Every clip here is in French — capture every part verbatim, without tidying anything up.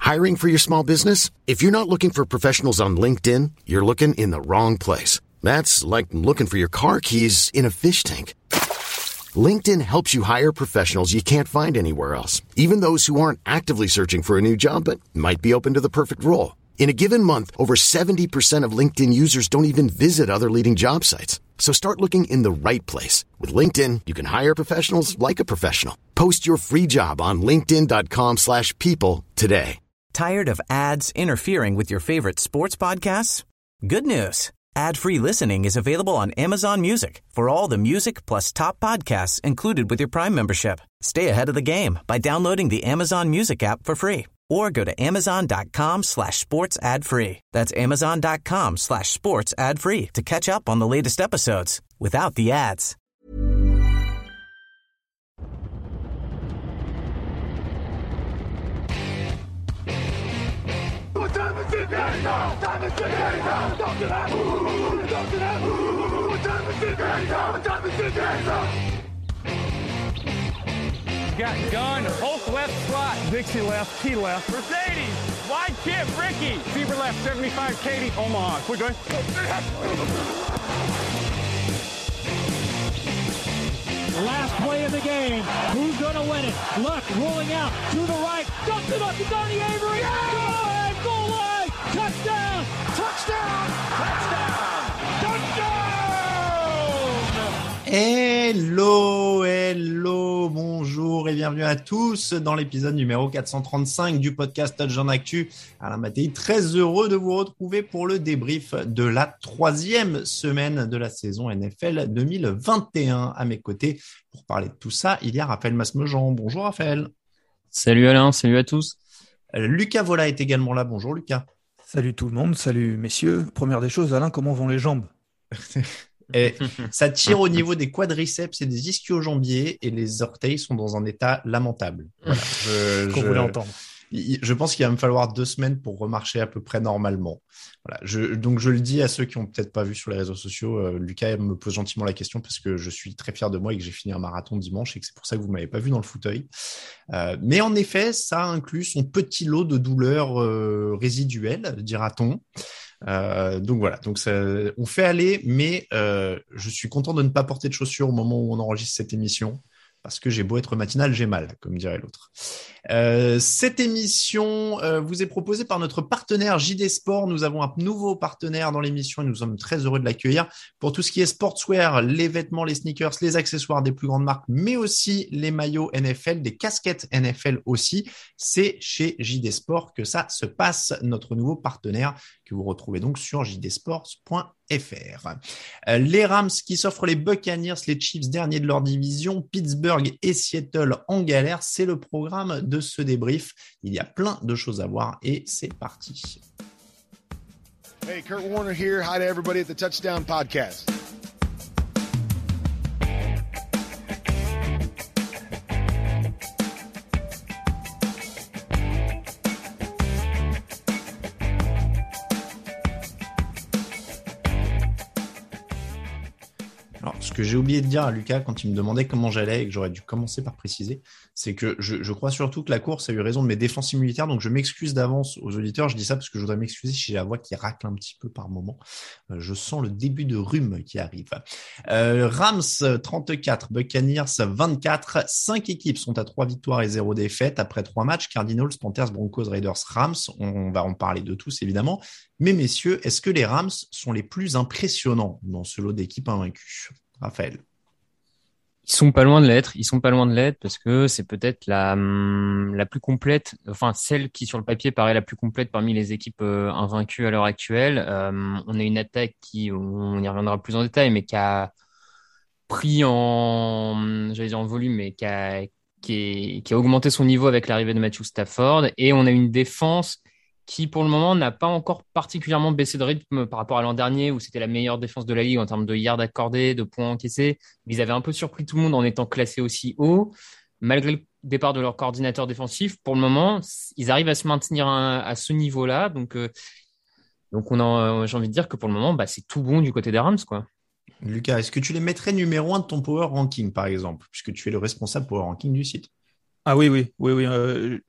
Hiring for your small business? If you're not looking for professionals on LinkedIn, you're looking in the wrong place. That's like looking for your car keys in a fish tank. LinkedIn helps you hire professionals you can't find anywhere else, even those who aren't actively searching for a new job but might be open to the perfect role. In a given month, over seventy percent of LinkedIn users don't even visit other leading job sites. So start looking in the right place. With LinkedIn, you can hire professionals like a professional. Post your free job on linkedin.com slash people today. Tired of ads interfering with your favorite sports podcasts? Good news. Ad-free listening is available on Amazon Music for all the music plus top podcasts included with your Prime membership. Stay ahead of the game by downloading the Amazon Music app for free or go to amazon.com slash sports ad free. That's amazon.com slash sports ad free to catch up on the latest episodes without the ads. What time is it now? Time is it now? Talk to that. Talk to that. What time is it now? What time is it now? Got gun, Hulk left slot, Dixie left, T left, Mercedes, wide chip, Ricky, Fever left, seventy-five, Katie, Omaha. We're going. Last play of the game. Who's going to win it? Luck rolling out to the right. Dumps it up to Donnie Avery. Yeah! Go ahead, goal line. Touchdown. Touchdown. Touchdown. Touchdown. Hello, hello, bonjour et bienvenue à tous dans l'épisode numéro quatre cent trente-cinq du podcast Touchdown Actu. Alain Mattei, très heureux de vous retrouver pour le débrief de la troisième semaine de la saison N F L deux mille vingt et un. À mes côtés, pour parler de tout ça, il y a Raphaël Masmejean. Bonjour Raphaël. Salut Alain, salut à tous. Lucas Vola est également là. Bonjour Lucas. Salut tout le monde, salut messieurs. Première des choses, Alain, comment vont les jambes? Et ça tire au niveau des quadriceps et des ischio-jambiers et les orteils sont dans un état lamentable. Voilà, je, Qu'on je, voulait entendre. Je pense qu'il va me falloir deux semaines pour remarcher à peu près normalement. Voilà, je, donc je le dis à ceux qui ont peut-être pas vu sur les réseaux sociaux. Euh, Lucas me pose gentiment la question parce que je suis très fier de moi et que j'ai fini un marathon dimanche et que c'est pour ça que vous m'avez pas vu dans le fauteuil. Euh, mais en effet, ça inclut son petit lot de douleurs euh, résiduelles, dira-t-on. Euh, donc voilà, donc ça, on fait aller, mais euh, je suis content de ne pas porter de chaussures au moment où on enregistre cette émission, parce que j'ai beau être matinal, j'ai mal, comme dirait l'autre. Euh, cette émission euh, vous est proposée par notre partenaire J D Sport. Nous avons un nouveau partenaire dans l'émission et nous sommes très heureux de l'accueillir pour tout ce qui est sportswear, les vêtements, les sneakers, les accessoires des plus grandes marques, mais aussi les maillots N F L, des casquettes N F L aussi. C'est chez J D Sport que ça se passe, notre nouveau partenaire que vous retrouvez donc sur j d sports point f r. Euh, les Rams qui s'offrent les Buccaneers, les Chiefs derniers de leur division, Pittsburgh et Seattle en galère, c'est le programme de ce débrief. Il y a plein de choses à voir et c'est parti. Hey, Kurt Warner here. Hi to everybody at the Touchdown Podcast. Alors, ce que j'ai oublié de dire à Lucas quand il me demandait comment j'allais et que j'aurais dû commencer par préciser, c'est que je, je crois surtout que la course a eu raison de mes défenses immunitaires, donc je m'excuse d'avance aux auditeurs. Je dis ça parce que je voudrais m'excuser si j'ai la voix qui racle un petit peu par moment. Euh, je sens le début de rhume qui arrive. Euh, Rams trente-quatre, Buccaneers vingt-quatre. Cinq équipes sont à trois victoires et zéro défaite après trois matchs. Cardinals, Panthers, Broncos, Raiders, Rams. On va en parler de tous évidemment. Mais messieurs, est-ce que les Rams sont les plus impressionnants dans ce lot d'équipes invaincues? Raphaël. Ils sont pas loin de l'être, ils sont pas loin de l'être parce que c'est peut-être la la plus complète, enfin celle qui sur le papier paraît la plus complète parmi les équipes euh, invaincues à l'heure actuelle. Euh, on a une attaque qui, on y reviendra plus en détail, mais qui a pris en, j'allais dire en volume, mais qui a qui, est, qui a augmenté son niveau avec l'arrivée de Matthew Stafford, et on a une défense qui pour le moment n'a pas encore particulièrement baissé de rythme par rapport à l'an dernier où c'était la meilleure défense de la ligue en termes de yards accordés, de points encaissés. Ils avaient un peu surpris tout le monde en étant classés aussi haut. Malgré le départ de leur coordinateur défensif, pour le moment, ils arrivent à se maintenir à, à ce niveau-là. Donc, euh, donc on a, j'ai envie de dire que pour le moment, bah, c'est tout bon du côté des Rams, quoi. Lucas, est-ce que tu les mettrais numéro un de ton Power Ranking, par exemple, puisque tu es le responsable Power Ranking du site? Ah oui, oui, oui, oui. Euh,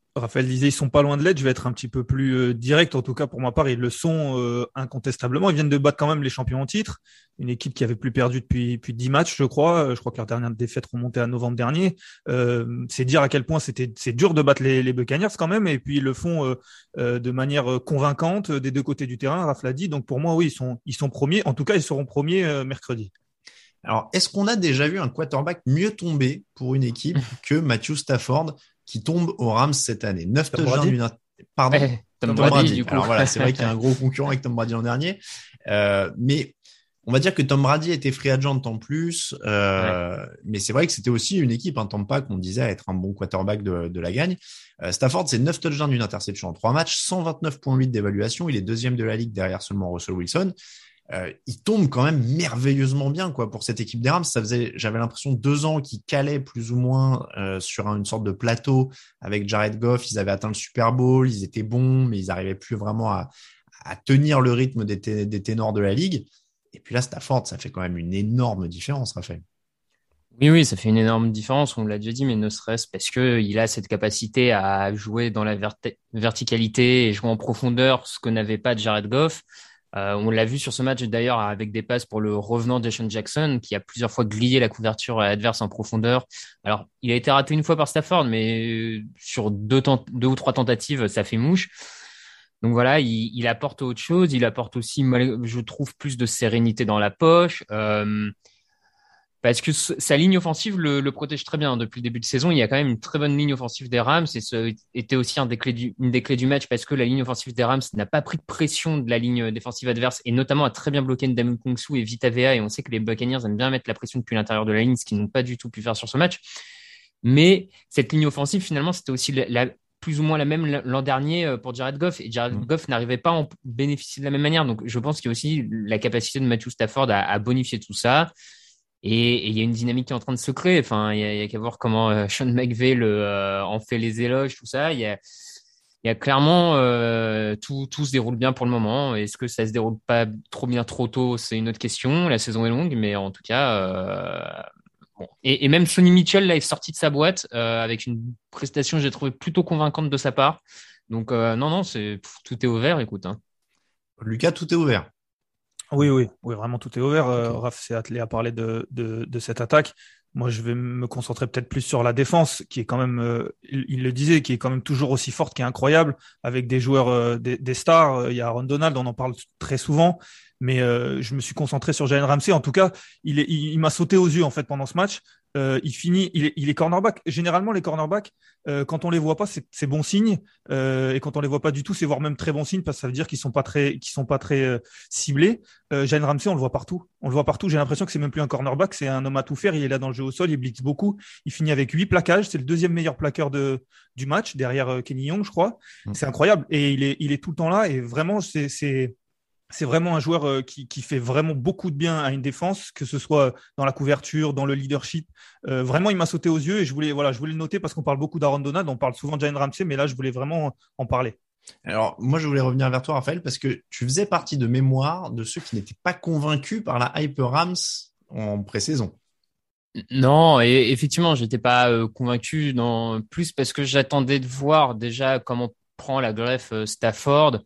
Raphaël disait ils sont pas loin de l'être. Je vais être un petit peu plus euh, direct. En tout cas, pour ma part, ils le sont euh, incontestablement. Ils viennent de battre quand même les champions en titre, une équipe qui avait plus perdu depuis depuis dix matchs, je crois. Je crois que leur dernière défaite remontait à novembre dernier. Euh, c'est dire à quel point c'était c'est dur de battre les, les Buccaneers quand même. Et puis ils le font euh, euh, de manière convaincante des deux côtés du terrain. Raph l'a dit. Donc pour moi, oui, ils sont ils sont premiers. En tout cas, ils seront premiers euh, mercredi. Alors, est-ce qu'on a déjà vu un quarterback mieux tomber pour une équipe que Matthew Stafford qui tombe aux Rams cette année? neuf touchdowns d'une Pardon, ouais, Tom, Tom Brady. Brady. Du coup. Alors voilà, c'est vrai qu'il y a un gros concurrent avec Tom Brady l'an dernier. Euh, mais on va dire que Tom Brady était free agent en plus. Euh, ouais. Mais c'est vrai que c'était aussi une équipe, un Tampa, qu'on disait être un bon quarterback de, de la gagne. Euh, Stafford, c'est neuf touchdowns d'une interception en trois matchs, cent vingt-neuf virgule huit d'évaluation. Il est deuxième de la ligue derrière seulement Russell Wilson. Euh, il tombe quand même merveilleusement bien quoi pour cette équipe des Rams. Ça faisait, j'avais l'impression deux ans qu'ils calaient plus ou moins euh, sur un, une sorte de plateau avec Jared Goff. Ils avaient atteint le Super Bowl, ils étaient bons, mais ils n'arrivaient plus vraiment à, à tenir le rythme des, té- des ténors de la ligue. Et puis là, Stafford, ça fait quand même une énorme différence, Raphaël. Oui, oui, ça fait une énorme différence. On l'a déjà dit, mais ne serait-ce parce que il a cette capacité à jouer dans la vert- verticalité et jouer en profondeur, ce que n'avait pas Jared Goff. Euh, on l'a vu sur ce match d'ailleurs avec des passes pour le revenant DeSean Jackson qui a plusieurs fois grillé la couverture adverse en profondeur. Alors, il a été raté une fois par Stafford, mais sur deux, tent- deux ou trois tentatives, ça fait mouche. Donc voilà, il, il apporte autre chose. Il apporte aussi, je trouve, plus de sérénité dans la poche. Euh, Parce que sa ligne offensive le, le protège très bien. Depuis le début de saison, il y a quand même une très bonne ligne offensive des Rams et ce était aussi un des clés du, une des clés du match parce que la ligne offensive des Rams n'a pas pris de pression de la ligne défensive adverse et notamment a très bien bloqué Ndamukong Kongsu et Vita Vea et on sait que les Buccaneers aiment bien mettre la pression depuis l'intérieur de la ligne, ce qu'ils n'ont pas du tout pu faire sur ce match. Mais cette ligne offensive, finalement, c'était aussi la, la plus ou moins la même l'an dernier pour Jared Goff et Jared mmh. Goff n'arrivait pas à en bénéficier de la même manière. Donc, je pense qu'il y a aussi la capacité de Matthew Stafford à, à bonifier tout ça. Et il y a une dynamique qui est en train de se créer. Enfin, il y a, y a qu'à voir comment euh, Sean McVay le, euh, en fait les éloges, tout ça. Il y a, il y a clairement euh, tout, tout se déroule bien pour le moment. Est-ce que ça se déroule pas trop bien trop tôt? C'est une autre question. La saison est longue, mais en tout cas, euh, bon. Et, et même Sonny Mitchell là est sorti de sa boîte euh, avec une prestation, j'ai trouvé plutôt convaincante de sa part. Donc euh, non, non, c'est pff, tout est ouvert. Écoute, hein. Lucas, tout est ouvert. Oui, oui, oui, vraiment tout est ouvert. Okay. Euh, Raph s'est attelé à parler de, de, de cette attaque. Moi, je vais me concentrer peut-être plus sur la défense, qui est quand même, euh, il, il le disait, qui est quand même toujours aussi forte, qui est incroyable, avec des joueurs, euh, des, des stars. Il y a Aaron Donald, on en parle très souvent, mais euh, je me suis concentré sur Jalen Ramsey. En tout cas, il, est, il, il m'a sauté aux yeux en fait pendant ce match. Euh, il finit, il est, il est cornerback. Généralement, les cornerbacks, euh, quand on les voit pas, c'est, c'est bon signe, euh, et quand on les voit pas du tout, c'est voire même très bon signe parce que ça veut dire qu'ils sont pas très, qu'ils sont pas très euh, ciblés. Euh, Jalen Ramsey, on le voit partout. On le voit partout. J'ai l'impression que c'est même plus un cornerback, c'est un homme à tout faire. Il est là dans le jeu au sol, il blitz beaucoup. Il finit avec huit plaquages. C'est le deuxième meilleur plaqueur de du match derrière euh, Kenny Young, je crois. Mmh. C'est incroyable et il est, il est tout le temps là et vraiment, c'est, c'est C'est vraiment un joueur euh, qui, qui fait vraiment beaucoup de bien à une défense, que ce soit dans la couverture, dans le leadership. Euh, vraiment, il m'a sauté aux yeux et je voulais, voilà, je voulais le noter parce qu'on parle beaucoup d'Aaron Donald, on parle souvent de Jalen Ramsey, mais là, je voulais vraiment en parler. Alors, moi, je voulais revenir vers toi, Raphaël, parce que tu faisais partie de mémoire de ceux qui n'étaient pas convaincus par la hype Rams en pré-saison. Non, et effectivement, j'étais pas euh, convaincu, non, plus parce que j'attendais de voir déjà comment prend la greffe euh, Stafford.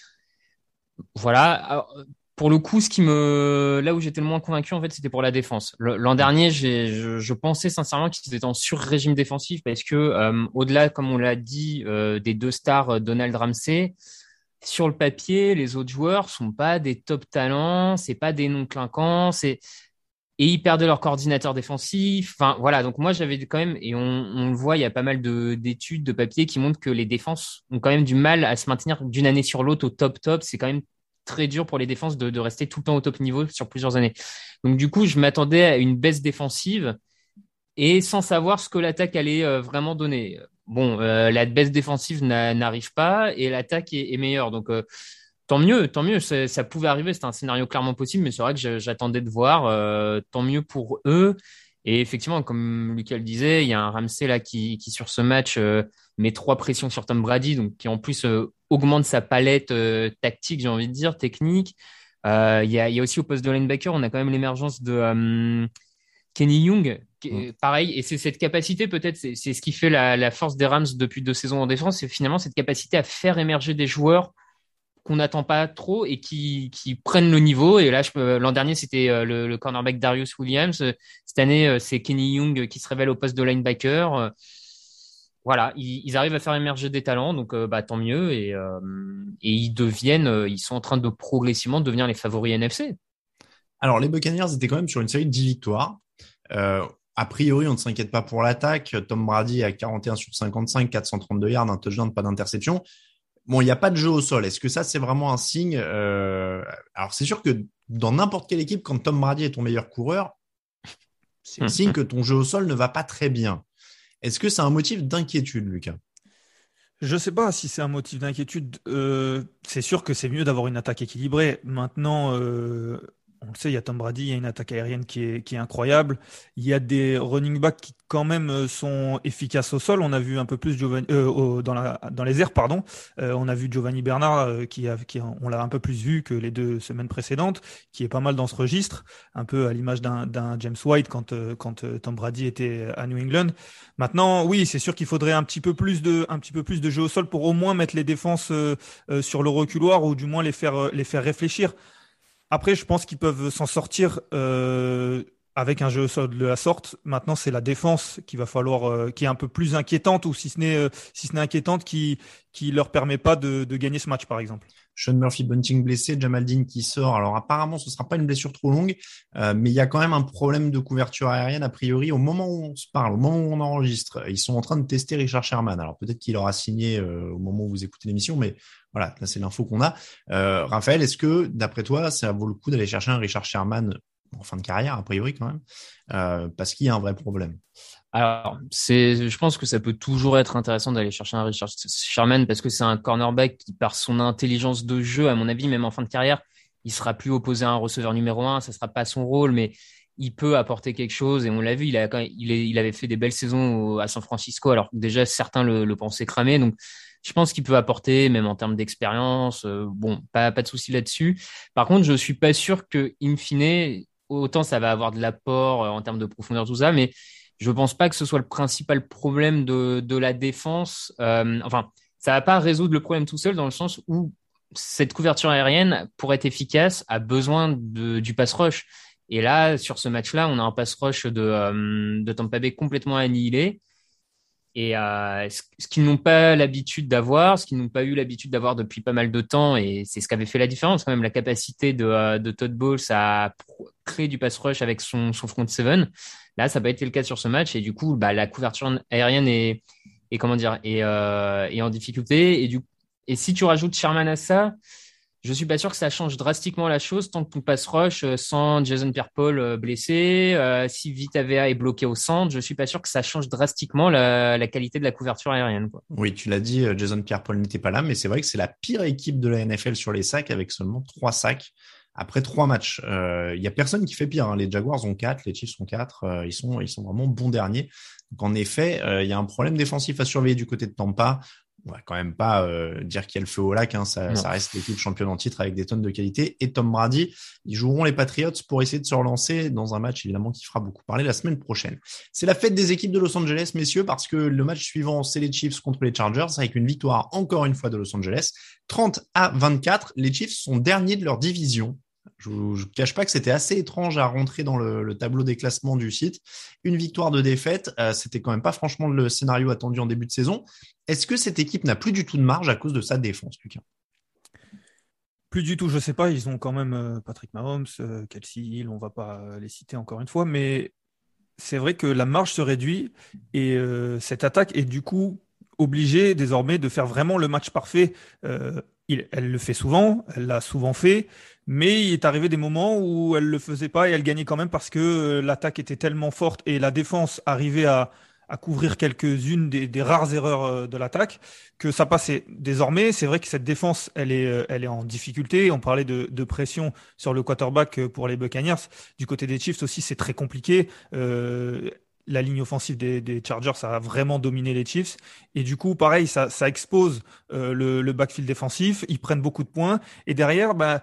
Voilà. Alors, pour le coup, ce qui me, là où j'étais le moins convaincu, en fait, c'était pour la défense. Le, l'an dernier, j'ai, je, je pensais sincèrement qu'ils étaient en sur-régime défensif parce que, euh, au-delà, comme on l'a dit, euh, des deux stars Donald Ramsey, sur le papier, les autres joueurs sont pas des top talents, c'est pas des noms clinquants, c'est, et ils perdaient leur coordinateur défensif. Enfin, voilà. Donc, moi, j'avais quand même, et on, on le voit, il y a pas mal de, d'études, de papiers qui montrent que les défenses ont quand même du mal à se maintenir d'une année sur l'autre au top top. C'est quand même très dur pour les défenses de, de rester tout le temps au top niveau sur plusieurs années. Donc, du coup, je m'attendais à une baisse défensive et sans savoir ce que l'attaque allait euh, vraiment donner. Bon, euh, la baisse défensive n'a, n'arrive pas et l'attaque est, est meilleure. Donc, euh, Tant mieux, tant mieux. Ça, ça pouvait arriver, c'était un scénario clairement possible, mais c'est vrai que j'attendais de voir. Euh, tant mieux pour eux. Et effectivement, comme Lucas le disait, il y a un Ramsey là qui, qui sur ce match euh, met trois pressions sur Tom Brady, donc qui en plus euh, augmente sa palette euh, tactique, j'ai envie de dire, technique. Euh, il y a, il y a aussi au poste de linebacker, on a quand même l'émergence de euh, Kenny Young, mmh. pareil, et c'est cette capacité peut-être, c'est, c'est ce qui fait la, la force des Rams depuis deux saisons en défense, c'est finalement cette capacité à faire émerger des joueurs qu'on n'attend pas trop et qui, qui prennent le niveau. Et là, je peux, l'an dernier, c'était le, le cornerback Darius Williams. Cette année, c'est Kenny Young qui se révèle au poste de linebacker. Voilà, ils, ils arrivent à faire émerger des talents, donc bah, tant mieux. Et, euh, et ils deviennent, ils sont en train de progressivement devenir les favoris N F C. Alors, les Buccaneers étaient quand même sur une série de dix victoires. Euh, a priori, on ne s'inquiète pas pour l'attaque. Tom Brady à quarante et un sur cinquante-cinq, quatre cent trente-deux yards, un touchdown, pas d'interception. Bon, il n'y a pas de jeu au sol. Est-ce que ça, c'est vraiment un signe euh... Alors, c'est sûr que dans n'importe quelle équipe, quand Tom Brady est ton meilleur coureur, c'est le signe que ton jeu au sol ne va pas très bien. Est-ce que c'est un motif d'inquiétude, Lucas ? Je ne sais pas si c'est un motif d'inquiétude. Euh, c'est sûr que c'est mieux d'avoir une attaque équilibrée. Maintenant, euh, on le sait, il y a Tom Brady, il y a une attaque aérienne qui est, qui est incroyable. Il y a des running backs qui quand même sont efficaces au sol. On a vu un peu plus Giovanni, euh, au, dans, la, dans les airs, pardon. Euh, on a vu Giovanni Bernard, euh, qui, a, qui a, on l'a un peu plus vu que les deux semaines précédentes, qui est pas mal dans ce registre, un peu à l'image d'un, d'un James White quand, euh, quand euh, Tom Brady était à New England. Maintenant, oui, c'est sûr qu'il faudrait un petit peu plus de, un petit peu plus de jeu au sol pour au moins mettre les défenses euh, euh, sur le reculoir ou du moins les faire, euh, les faire réfléchir. Après, je pense qu'ils peuvent s'en sortir euh, avec un jeu au sol de la sorte. Maintenant, c'est la défense qu'il va falloir, euh, qui est un peu plus inquiétante, ou si ce n'est, euh, si ce n'est inquiétante, qui qui leur permet pas de, de gagner ce match, par exemple. Sean Murphy-Bunting blessé, Jamal Dean qui sort. Alors apparemment, ce sera pas une blessure trop longue, euh, mais il y a quand même un problème de couverture aérienne a priori. Au moment où on se parle, au moment où on enregistre, ils sont en train de tester Richard Sherman. Alors peut-être qu'il aura signé euh, au moment où vous écoutez l'émission, mais voilà, là c'est l'info qu'on a. Euh, Raphaël, est-ce que d'après toi, ça vaut le coup d'aller chercher un Richard Sherman en fin de carrière a priori quand même, euh, parce qu'il y a un vrai problème? Alors, c'est, je pense que ça peut toujours être intéressant d'aller chercher un Richard Sherman parce que c'est un cornerback qui, par son intelligence de jeu, à mon avis, même en fin de carrière, il sera plus opposé à un receveur numéro un. Ça sera pas son rôle, mais il peut apporter quelque chose. Et on l'a vu, il a, il, est, il avait fait des belles saisons à San Francisco, alors que déjà certains le, le pensaient cramé. Donc, je pense qu'il peut apporter, même en termes d'expérience. Euh, bon, pas, pas de souci là-dessus. Par contre, je suis pas sûr que, in fine, autant ça va avoir de l'apport en termes de profondeur, tout ça, mais je pense pas que ce soit le principal problème de, de la défense. Euh, enfin, ça va pas résoudre le problème tout seul dans le sens où cette couverture aérienne, pour être efficace, a besoin de, du pass rush. Et là, sur ce match-là, on a un pass rush de, euh, de Tampa Bay complètement annihilé. Et euh, ce, ce qu'ils n'ont pas l'habitude d'avoir, ce qu'ils n'ont pas eu l'habitude d'avoir depuis pas mal de temps, et c'est ce qui avait fait la différence quand même, la capacité de, de Todd Bowles à créer du pass rush avec son, son front seven. Là, ça n'a pas été le cas sur ce match, et du coup, bah, la couverture aérienne est, est comment dire, est, euh, est en difficulté. Et du et si tu rajoutes Sherman à ça, je suis pas sûr que ça change drastiquement la chose tant que ton pass rush euh, sans Jason Pierre-Paul euh, blessé, euh, si Vita Vea est bloqué au centre, je suis pas sûr que ça change drastiquement la, la qualité de la couverture aérienne, quoi. Oui, tu l'as dit, Jason Pierre-Paul n'était pas là, mais c'est vrai que c'est la pire équipe de la N F L sur les sacs avec seulement trois sacs après trois matchs. Il euh, y a personne qui fait pire, hein. Les Jaguars ont quatre, les Chiefs ont quatre, euh, ils sont ils sont vraiment bons derniers. Donc en effet, il euh, y a un problème défensif à surveiller du côté de Tampa. On va quand même pas euh, dire qu'il y a le feu au lac, hein. ça, ça reste l'équipe championne en titre avec des tonnes de qualité. Et Tom Brady, ils joueront les Patriots pour essayer de se relancer dans un match évidemment qui fera beaucoup parler la semaine prochaine. C'est la fête des équipes de Los Angeles, messieurs, parce que le match suivant, c'est les Chiefs contre les Chargers avec une victoire encore une fois de Los Angeles, trente à vingt-quatre. Les Chiefs sont derniers de leur division. Je ne cache pas que c'était assez étrange à rentrer dans le, le tableau des classements du site. Une victoire, deux défaites, euh, c'était quand même pas franchement le scénario attendu en début de saison. Est-ce que cette équipe n'a plus du tout de marge à cause de sa défense, Lucas? Plus du tout, je sais pas. Ils ont quand même euh, Patrick Mahomes, euh, Kelsey Hill, on va pas les citer encore une fois, mais c'est vrai que la marge se réduit et euh, cette attaque est du coup obligée désormais de faire vraiment le match parfait. Euh, il, elle le fait souvent, elle l'a souvent fait, mais il est arrivé des moments où elle le faisait pas et elle gagnait quand même parce que euh, l'attaque était tellement forte et la défense arrivait à, à couvrir quelques-unes des, des rares erreurs euh, de l'attaque que ça passait. Désormais, c'est vrai que cette défense, elle est, euh, elle est en difficulté. On parlait de, de pression sur le quarterback pour les Buccaneers. Du côté des Chiefs aussi, c'est très compliqué. Euh, La ligne offensive des, des Chargers, ça a vraiment dominé les Chiefs. Et du coup, pareil, ça, ça expose euh, le, le backfield défensif. Ils prennent beaucoup de points. Et derrière, bah,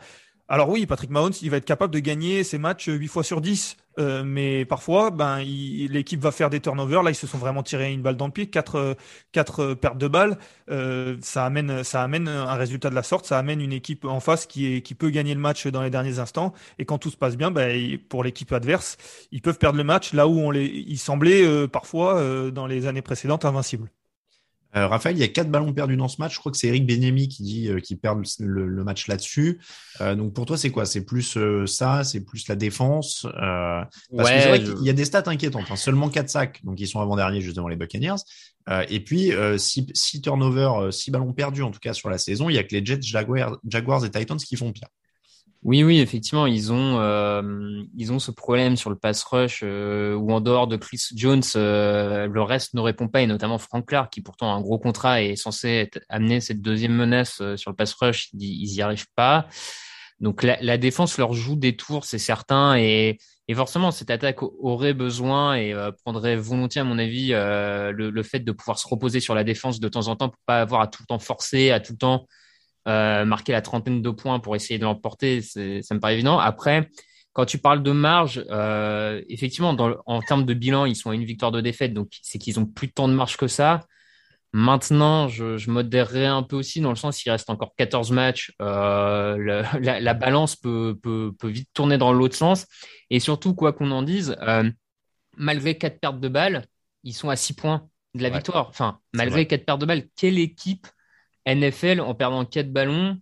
Alors oui, Patrick Mahomes, il va être capable de gagner ses matchs huit fois sur dix. Euh, mais parfois, ben, il- l'équipe va faire des turnovers. Là, ils se sont vraiment tirés une balle dans le pied, quatre, euh, quatre euh, pertes de balles. Euh, ça amène, ça amène un résultat de la sorte. Ça amène une équipe en face qui est, qui peut gagner le match dans les derniers instants. Et quand tout se passe bien, ben, il- pour l'équipe adverse, ils peuvent perdre le match là où on les, ils semblaient euh, parfois euh, dans les années précédentes invincibles. Euh, Raphaël, il y a quatre ballons perdus dans ce match. Je crois que c'est Eric Bieniemy qui dit euh, qu'il perd le, le match là-dessus. Euh, donc pour toi, c'est quoi? C'est plus euh, ça, c'est plus la défense. Euh, parce Ouais, que c'est vrai je- qu'il y a des stats inquiétantes. Hein. Seulement quatre sacs, donc ils sont avant-derniers juste devant les Buccaneers. Euh, et puis euh, six, six turnovers, euh, six ballons perdus en tout cas sur la saison. Il y a que les Jets, Jaguars, Jaguars et Titans qui font pire. Oui, oui, effectivement, ils ont, euh, ils ont ce problème sur le pass rush euh, où en dehors de Chris Jones, euh, le reste ne répond pas, et notamment Frank Clark, qui pourtant a un gros contrat et est censé être, amener cette deuxième menace euh, sur le pass rush, ils, ils y arrivent pas. Donc la, la défense leur joue des tours, c'est certain, et, et forcément cette attaque aurait besoin et euh, prendrait volontiers, à mon avis, euh, le, le fait de pouvoir se reposer sur la défense de temps en temps pour pas avoir à tout le temps forcer, à tout le temps euh, marquer la trentaine de points pour essayer de l'emporter, c'est, ça me paraît évident. Après, quand tu parles de marge, euh, effectivement, dans le, en termes de bilan, ils sont à une victoire de défaite, donc c'est qu'ils ont plus tant de marge que ça. Maintenant, je, je modérerais un peu aussi dans le sens qu'il reste encore quatorze matchs, euh, le, la, la balance peut, peut, peut vite tourner dans l'autre sens. Et surtout, quoi qu'on en dise, euh, malgré quatre pertes de balles, ils sont à six points de la Ouais, victoire. Enfin, c'est malgré vrai. quatre pertes de balles, quelle équipe N F L, en perdant quatre ballons,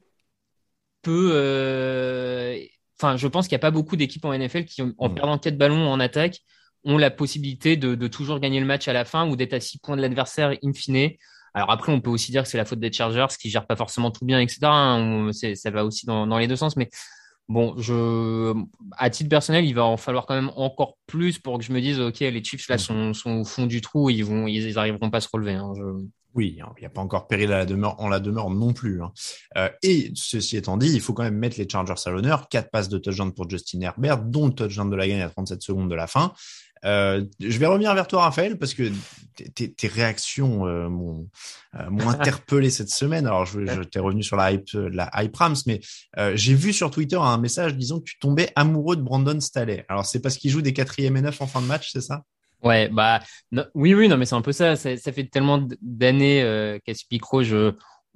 peut... euh, Enfin, je pense qu'il n'y a pas beaucoup d'équipes en N F L qui, en Mm. perdant quatre ballons en attaque, ont la possibilité de, de toujours gagner le match à la fin ou d'être à six points de l'adversaire in fine. Alors après, on peut aussi dire que c'est la faute des Chargers qui gèrent pas forcément tout bien, et cetera. hein. C'est- Ça va aussi dans, dans les deux sens. Mais bon, je, à titre personnel, il va en falloir quand même encore plus pour que je me dise, OK, les Chiefs là Mm. sont, sont au fond du trou, ils vont, ils, ils arriveront pas à se relever. hein. Je... Oui, hein, il n'y a pas encore péril à la demeure, en la demeure non plus. Hein. Euh, et ceci étant dit, il faut quand même mettre les Chargers à l'honneur. Quatre passes de touchdown pour Justin Herbert, dont le touchdown de la gagne à trente-sept secondes de la fin. Euh, je vais revenir vers toi, Raphaël, parce que tes, tes réactions euh, m'ont, euh, m'ont interpellé cette semaine. Alors, je, je t'ai revenu sur la hype, la hype Rams, mais euh, j'ai vu sur Twitter un message disant que tu tombais amoureux de Brandon Staley. Alors, c'est parce qu'il joue des quatrième et neuf en fin de match, c'est ça? Ouais, bah non- oui, oui, non, mais c'est un peu ça. Ça, ça fait tellement d- d'années euh, qu'à ce micro, je,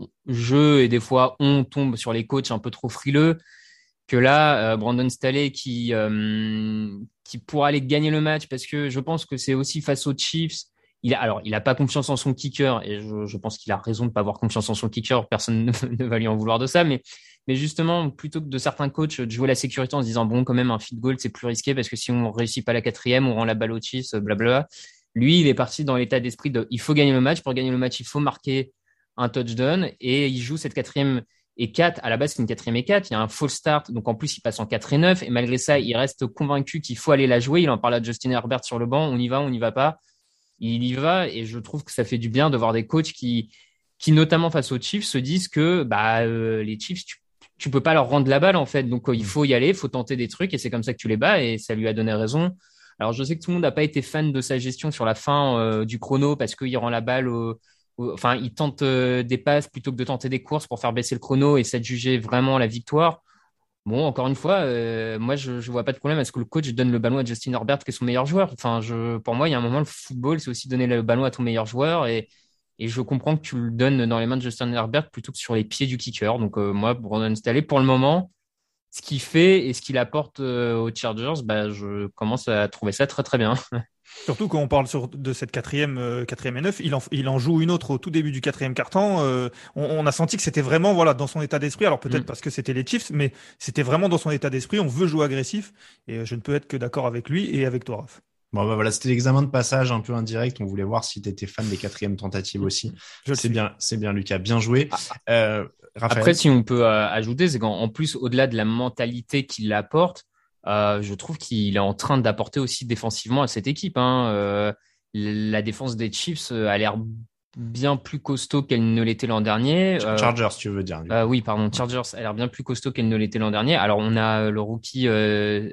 je et des fois on tombe sur les coachs un peu trop frileux que là, euh, Brandon Staley qui euh, qui pourra aller gagner le match parce que je pense que c'est aussi face aux Chiefs. Il a, alors, il a pas confiance en son kicker et je, je pense qu'il a raison de pas avoir confiance en son kicker. Personne ne, ne va lui en vouloir de ça, mais mais justement, plutôt que de certains coachs de jouer la sécurité en se disant bon, quand même un field goal c'est plus risqué parce que si on réussit pas la quatrième, on rend la balle aux Chiefs, blablabla. Lui, il est parti dans l'état d'esprit de il faut gagner le match. Pour gagner le match, il faut marquer un touchdown et il joue cette quatrième et quatre. À la base, c'est une quatrième et quatre. Il y a un false start. Donc, en plus, il passe en quatre et neuf. Et malgré ça, il reste convaincu qu'il faut aller la jouer. Il en parle à Justin Herbert sur le banc. On y va, on n'y va pas. Il y va. Et je trouve que ça fait du bien de voir des coachs qui, qui notamment face aux Chiefs, se disent que, bah, euh, les Chiefs, tu, tu peux pas leur rendre la balle, en fait. Donc, euh, il faut y aller, il faut tenter des trucs. Et c'est comme ça que tu les bats. Et ça lui a donné raison. Alors, je sais que tout le monde n'a pas été fan de sa gestion sur la fin euh, du chrono parce qu'il rend la balle au, Enfin, il tente euh, des passes plutôt que de tenter des courses pour faire baisser le chrono et s'adjuger vraiment la victoire. Bon, encore une fois, euh, moi, je, je vois pas de problème à ce que le coach donne le ballon à Justin Herbert, qui est son meilleur joueur. Enfin, je, pour moi, il y a un moment, le football, c'est aussi donner le ballon à ton meilleur joueur et, et je comprends que tu le donnes dans les mains de Justin Herbert plutôt que sur les pieds du kicker. Donc, euh, moi, Brandon Staley, pour le moment, ce qu'il fait et ce qu'il apporte euh, aux Chargers, bah, je commence à trouver ça très, très bien. Surtout quand on parle sur, de cette quatrième, euh, quatrième et neuf, il en, il en joue une autre au tout début du quatrième quart-temps. Euh, on, on a senti que c'était vraiment voilà dans son état d'esprit. Alors peut-être Mm. parce que c'était les Chiefs, mais c'était vraiment dans son état d'esprit. On veut jouer agressif et euh, je ne peux être que d'accord avec lui et avec toi, Raph. Bon, bah voilà, c'était l'examen de passage un peu indirect. On voulait voir si tu étais fan des quatrièmes tentatives aussi. Je le C'est suis. bien, c'est bien, Lucas. Bien joué. Euh, Raphaël. Après, si on peut euh, ajouter, c'est qu'en en plus, au-delà de la mentalité qu'il apporte, euh, je trouve qu'il est en train d'apporter aussi défensivement à cette équipe. Hein. Euh, la défense des Chiefs euh, a l'air bien plus costaud qu'elle ne l'était l'an dernier. Euh, Chargers, tu veux dire. euh, oui, pardon, Chargers a l'air bien plus costaud qu'elle ne l'était l'an dernier. Alors, on a le rookie euh,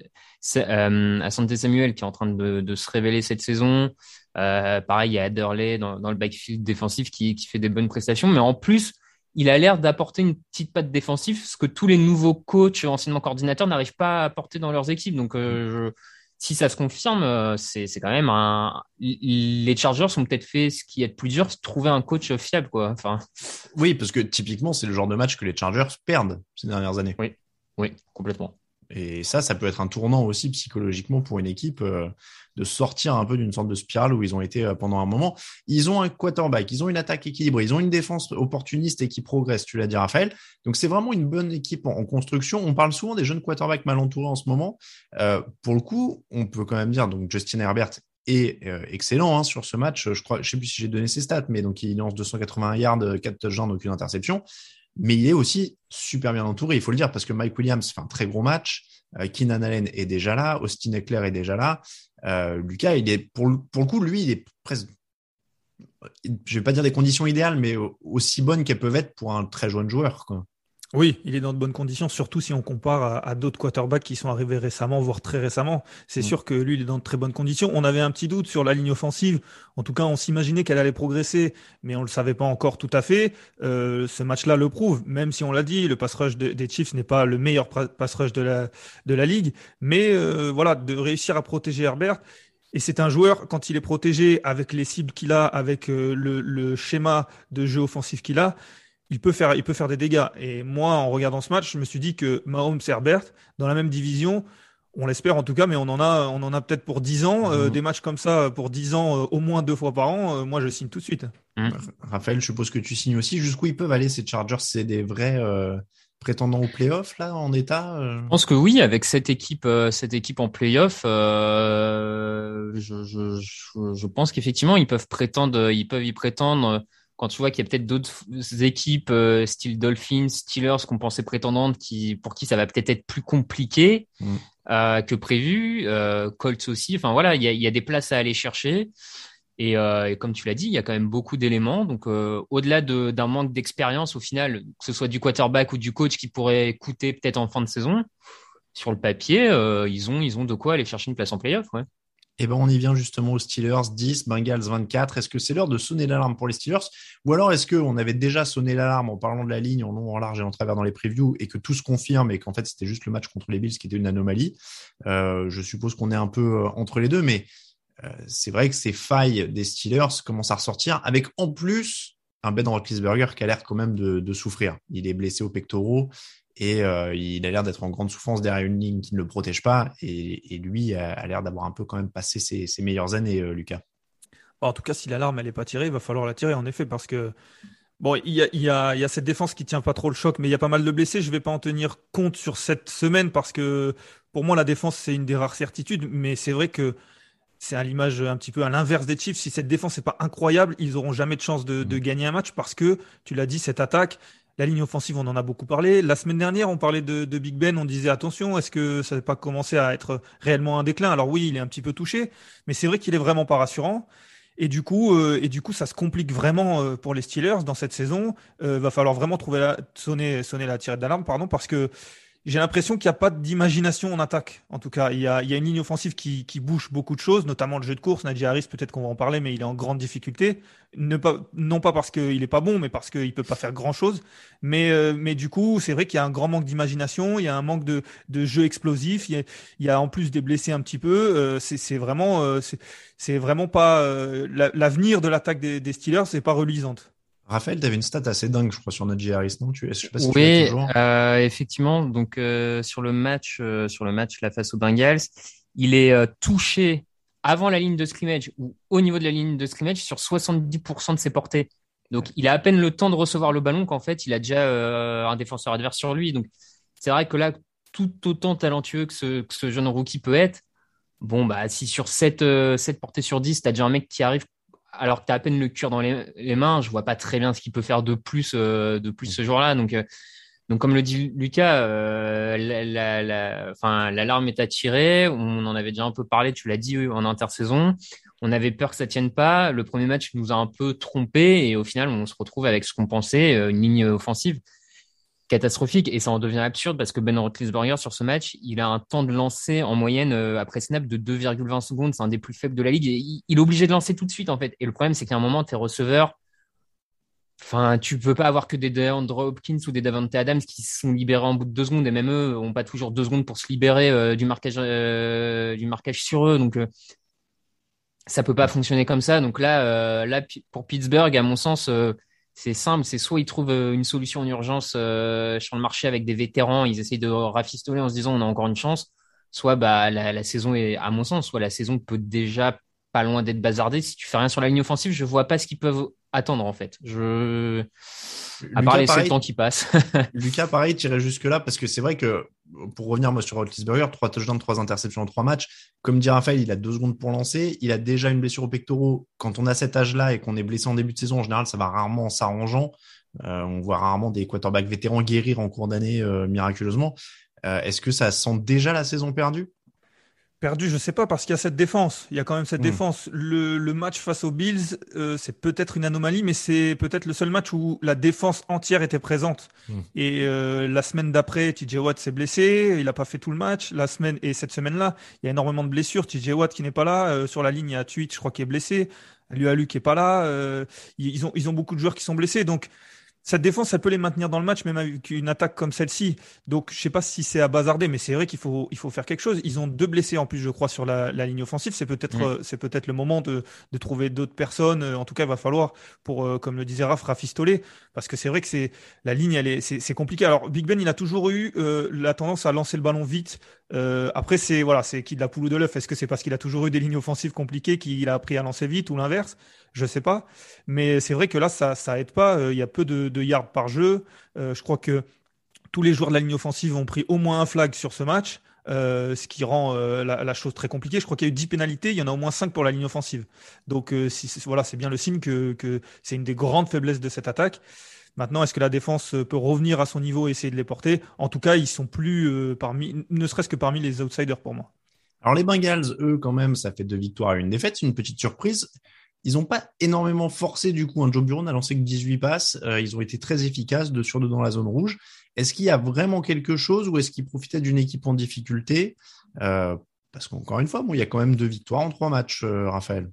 euh, Asante Samuel qui est en train de, de se révéler cette saison. Euh, pareil, il y a Adderley dans, dans le backfield défensif qui, qui fait des bonnes prestations. Mais en plus, il a l'air d'apporter une petite patte défensive, ce que tous les nouveaux coachs, anciennement coordinateurs, n'arrivent pas à apporter dans leurs équipes. Donc, euh, je, si ça se confirme, c'est, c'est quand même un. Les Chargers ont peut-être fait ce qui est le plus dur, c'est trouver un coach fiable, quoi. Enfin. Oui, parce que typiquement, c'est le genre de match que les Chargers perdent ces dernières années. Oui, oui, complètement. Et ça, ça peut être un tournant aussi psychologiquement pour une équipe euh, de sortir un peu d'une sorte de spirale où ils ont été euh, pendant un moment. Ils ont un quarterback, ils ont une attaque équilibrée, ils ont une défense opportuniste et qui progresse, tu l'as dit Raphaël. Donc c'est vraiment une bonne équipe en, en construction. On parle souvent des jeunes quarterbacks mal entourés en ce moment. Euh, pour le coup, on peut quand même dire donc Justin Herbert est euh, excellent hein, sur ce match. Je crois, je sais plus si j'ai donné ses stats, mais donc il lance deux cent quatre-vingts yards, quatre touchdowns, aucune interception. Mais il est aussi super bien entouré, il faut le dire, parce que Mike Williams fait un très gros match, euh, Keenan Allen est déjà là, Austin Eckler est déjà là, euh, Lucas, il est pour, pour le coup, lui, il est presque, je vais pas dire des conditions idéales, mais aussi bonnes qu'elles peuvent être pour un très jeune joueur, quoi. Oui, il est dans de bonnes conditions, surtout si on compare à, à d'autres quarterbacks qui sont arrivés récemment, voire très récemment. C'est mmh. sûr que lui, il est dans de très bonnes conditions. On avait un petit doute sur la ligne offensive. En tout cas, on s'imaginait qu'elle allait progresser, mais on le savait pas encore tout à fait. Euh, ce match-là le prouve, même si on l'a dit, le pass rush de, des Chiefs n'est pas le meilleur pass rush de la, de la ligue. Mais euh, voilà, de réussir à protéger Herbert. Et c'est un joueur, quand il est protégé avec les cibles qu'il a, avec euh, le, le schéma de jeu offensif qu'il a, il peut faire, il peut faire des dégâts. Et moi, en regardant ce match, je me suis dit que Mahomes et Herbert, dans la même division, on l'espère en tout cas, mais on en a, on en a peut-être pour dix ans, mmh. euh, des matchs comme ça pour dix ans, euh, au moins deux fois par an. Euh, moi, je signe tout de suite. Mmh. Raphaël, je suppose que tu signes aussi. Jusqu'où ils peuvent aller, ces Chargers? C'est des vrais euh, prétendants aux playoffs, là, en état euh... Je pense que oui, avec cette équipe, euh, cette équipe en playoff, euh, je, je, je, je pense qu'effectivement, ils peuvent prétendre, ils peuvent y prétendre. Quand tu vois qu'il y a peut-être d'autres équipes, euh, style Dolphins, Steelers, qu'on pensait prétendantes, qui, pour qui ça va peut-être être plus compliqué mmh. euh, que prévu, euh, Colts aussi. Enfin voilà, il y a, il y a des places à aller chercher. Et, euh, et comme tu l'as dit, il y a quand même beaucoup d'éléments. Donc euh, au-delà de, d'un manque d'expérience, au final, que ce soit du quarterback ou du coach qui pourrait coûter peut-être en fin de saison, sur le papier, euh, ils ont, ils ont de quoi aller chercher une place en playoff, ouais. Eh ben, on y vient justement aux Steelers, dix, Bengals vingt-quatre. Est-ce que c'est l'heure de sonner l'alarme pour les Steelers? Ou alors est-ce qu'on avait déjà sonné l'alarme en parlant de la ligne en long, en large et en travers dans les previews et que tout se confirme et qu'en fait c'était juste le match contre les Bills qui était une anomalie? euh, Je suppose qu'on est un peu entre les deux, mais euh, c'est vrai que ces failles des Steelers commencent à ressortir avec en plus un Ben Roethlisberger qui a l'air quand même de, de souffrir. Il est blessé aux pectoraux. Et euh, il a l'air d'être en grande souffrance derrière une ligne qui ne le protège pas. Et, et lui a, a l'air d'avoir un peu quand même passé ses, ses meilleures années, euh, Lucas. Bon, en tout cas, si l'alarme elle n'est pas tirée, il va falloir la tirer en effet parce que bon, il y a, il y a, il y a cette défense qui tient pas trop le choc, mais il y a pas mal de blessés. Je vais pas en tenir compte sur cette semaine parce que pour moi la défense c'est une des rares certitudes. Mais c'est vrai que c'est à l'image un petit peu à l'inverse des Chiefs. Si cette défense n'est pas incroyable, ils auront jamais de chance de, de gagner un match parce que tu l'as dit, cette attaque. La ligne offensive, on en a beaucoup parlé. La semaine dernière, on parlait de, de Big Ben. On disait attention, est-ce que ça n'a pas commencé à être réellement un déclin? Alors oui, il est un petit peu touché, mais c'est vrai qu'il est vraiment pas rassurant. Et du coup, euh, et du coup, ça se complique vraiment euh, pour les Steelers dans cette saison. Euh, va falloir vraiment trouver la, sonner, sonner la tirette d'alarme, pardon, parce que j'ai l'impression qu'il n'y a pas d'imagination en attaque. En tout cas, il y a, il y a une ligne offensive qui, qui bouge beaucoup de choses, notamment le jeu de course. Najee Harris, peut-être qu'on va en parler, mais il est en grande difficulté. Ne pas, non pas parce qu'il n'est pas bon, mais parce qu'il ne peut pas faire grand-chose. Mais, euh, mais du coup, c'est vrai qu'il y a un grand manque d'imagination, il y a un manque de, de jeu explosif, il y a, il y a en plus des blessés un petit peu. Euh, c'est, c'est, vraiment, euh, c'est, c'est vraiment pas... Euh, la, l'avenir de l'attaque des, des Steelers, c'est pas reluisante. Raphaël, tu avais une stat assez dingue, je crois, sur Najee Harris, non? Tu, je sais pas si oui, tu l'as toujours. Euh, effectivement. Donc euh, sur le match, euh, sur le match là face aux Bengals, il est euh, touché avant la ligne de scrimmage ou au niveau de la ligne de scrimmage sur soixante-dix pour cent de ses portées. Donc il a à peine le temps de recevoir le ballon qu'en fait il a déjà euh, un défenseur adverse sur lui. Donc c'est vrai que là, tout autant talentueux que ce, que ce jeune rookie peut être, bon bah si sur sept euh, portées sur dix, t'as déjà un mec qui arrive alors que tu as à peine le cuir dans les, les mains, je vois pas très bien ce qu'il peut faire de plus, euh, de plus ce jour-là. Donc, euh, donc comme le dit Lucas, euh, la, la, la, enfin, l'alarme est à tirer. On en avait déjà un peu parlé, tu l'as dit en intersaison. On avait peur que ça tienne pas. Le premier match nous a un peu trompé et au final, on se retrouve avec ce qu'on pensait, une ligne offensive catastrophique, et ça en devient absurde parce que Ben Roethlisberger sur ce match, il a un temps de lancer en moyenne euh, après snap de deux virgule vingt secondes, c'est un des plus faibles de la ligue et il, il est obligé de lancer tout de suite en fait. Et le problème c'est qu'à un moment tes receveurs, Enfin, tu peux pas avoir que des DeAndre Hopkins ou des Davante Adams qui se sont libérés en bout de deux secondes, et même eux ont pas toujours deux secondes pour se libérer euh, du marquage euh, du marquage sur eux. Donc euh, ça peut pas fonctionner comme ça. Donc là, euh, là pour Pittsburgh, à mon sens, euh, c'est simple. C'est soit ils trouvent euh, une solution en urgence euh, sur le marché avec des vétérans, ils essayent de rafistoler en se disant on a encore une chance. Soit bah la, la saison est, à mon sens, soit la saison peut déjà pas loin d'être bazardée. Si tu fais rien sur la ligne offensive, je vois pas ce qu'ils peuvent attendre en fait. Je à part les sept temps qui passent. Lucas, pareil, tirait jusque-là parce que c'est vrai que, pour revenir moi sur Roethlisberger, trois touchdowns, trois interceptions en trois matchs. Comme dit Raphaël, il a deux secondes pour lancer. Il a déjà une blessure au pectoraux. Quand on a cet âge-là et qu'on est blessé en début de saison, en général, ça va rarement en s'arrangeant. Euh, on voit rarement des quarterbacks vétérans guérir en cours d'année euh, miraculeusement. Euh, est-ce que ça sent déjà la saison perdue? Perdu, je sais pas, parce qu'il y a cette défense. Il y a quand même cette mmh. défense. Le, le match face aux Bills, euh, c'est peut-être une anomalie, mais c'est peut-être le seul match où la défense entière était présente. Mmh. Et euh, la semaine d'après, T J Watt s'est blessé, il a pas fait tout le match. La semaine et cette semaine-là, il y a énormément de blessures. T J Watt qui n'est pas là. Euh, sur la ligne, il y a Tuit, je crois, qui est blessé. Lualu qui est pas là. Euh, ils ont ils ont beaucoup de joueurs qui sont blessés, donc. Cette défense, ça peut les maintenir dans le match, même avec une attaque comme celle-ci. Donc, je sais pas si c'est à bazarder, mais c'est vrai qu'il faut, il faut faire quelque chose. Ils ont deux blessés en plus, je crois, sur la, la ligne offensive. C'est peut-être, mmh. euh, c'est peut-être le moment de, de trouver d'autres personnes. En tout cas, il va falloir, pour, euh, comme le disait Raph, rafistoler, parce que c'est vrai que c'est la ligne, elle est, c'est, c'est compliqué. Alors, Big Ben, il a toujours eu euh, la tendance à lancer le ballon vite. Euh, après, c'est voilà, c'est qui de la poule ou de l'œuf. Est-ce que c'est parce qu'il a toujours eu des lignes offensives compliquées qu'il a appris à lancer vite ou l'inverse? Je sais pas, mais c'est vrai que là, ça, ça aide pas. Il y a peu de, de yards par jeu. Euh, je crois que tous les joueurs de la ligne offensive ont pris au moins un flag sur ce match, euh, ce qui rend euh, la, la chose très compliquée. Je crois qu'il y a eu dix pénalités, il y en a au moins cinq pour la ligne offensive. Donc, euh, si, voilà, c'est bien le signe que, que c'est une des grandes faiblesses de cette attaque. Maintenant, est-ce que la défense peut revenir à son niveau et essayer de les porter? En tout cas, ils sont plus euh, parmi, ne serait-ce que parmi les outsiders pour moi. Alors les Bengals, eux, quand même, ça fait deux victoires à une défaite, c'est une petite surprise. Ils n'ont pas énormément forcé du coup. Un Joe Burrow n'a lancé que dix-huit passes. Euh, ils ont été très efficaces de sur deux dans la zone rouge. Est-ce qu'il y a vraiment quelque chose ou est-ce qu'ils profitaient d'une équipe en difficulté? euh, Parce qu'encore une fois, bon, il y a quand même deux victoires en trois matchs, euh, Raphaël.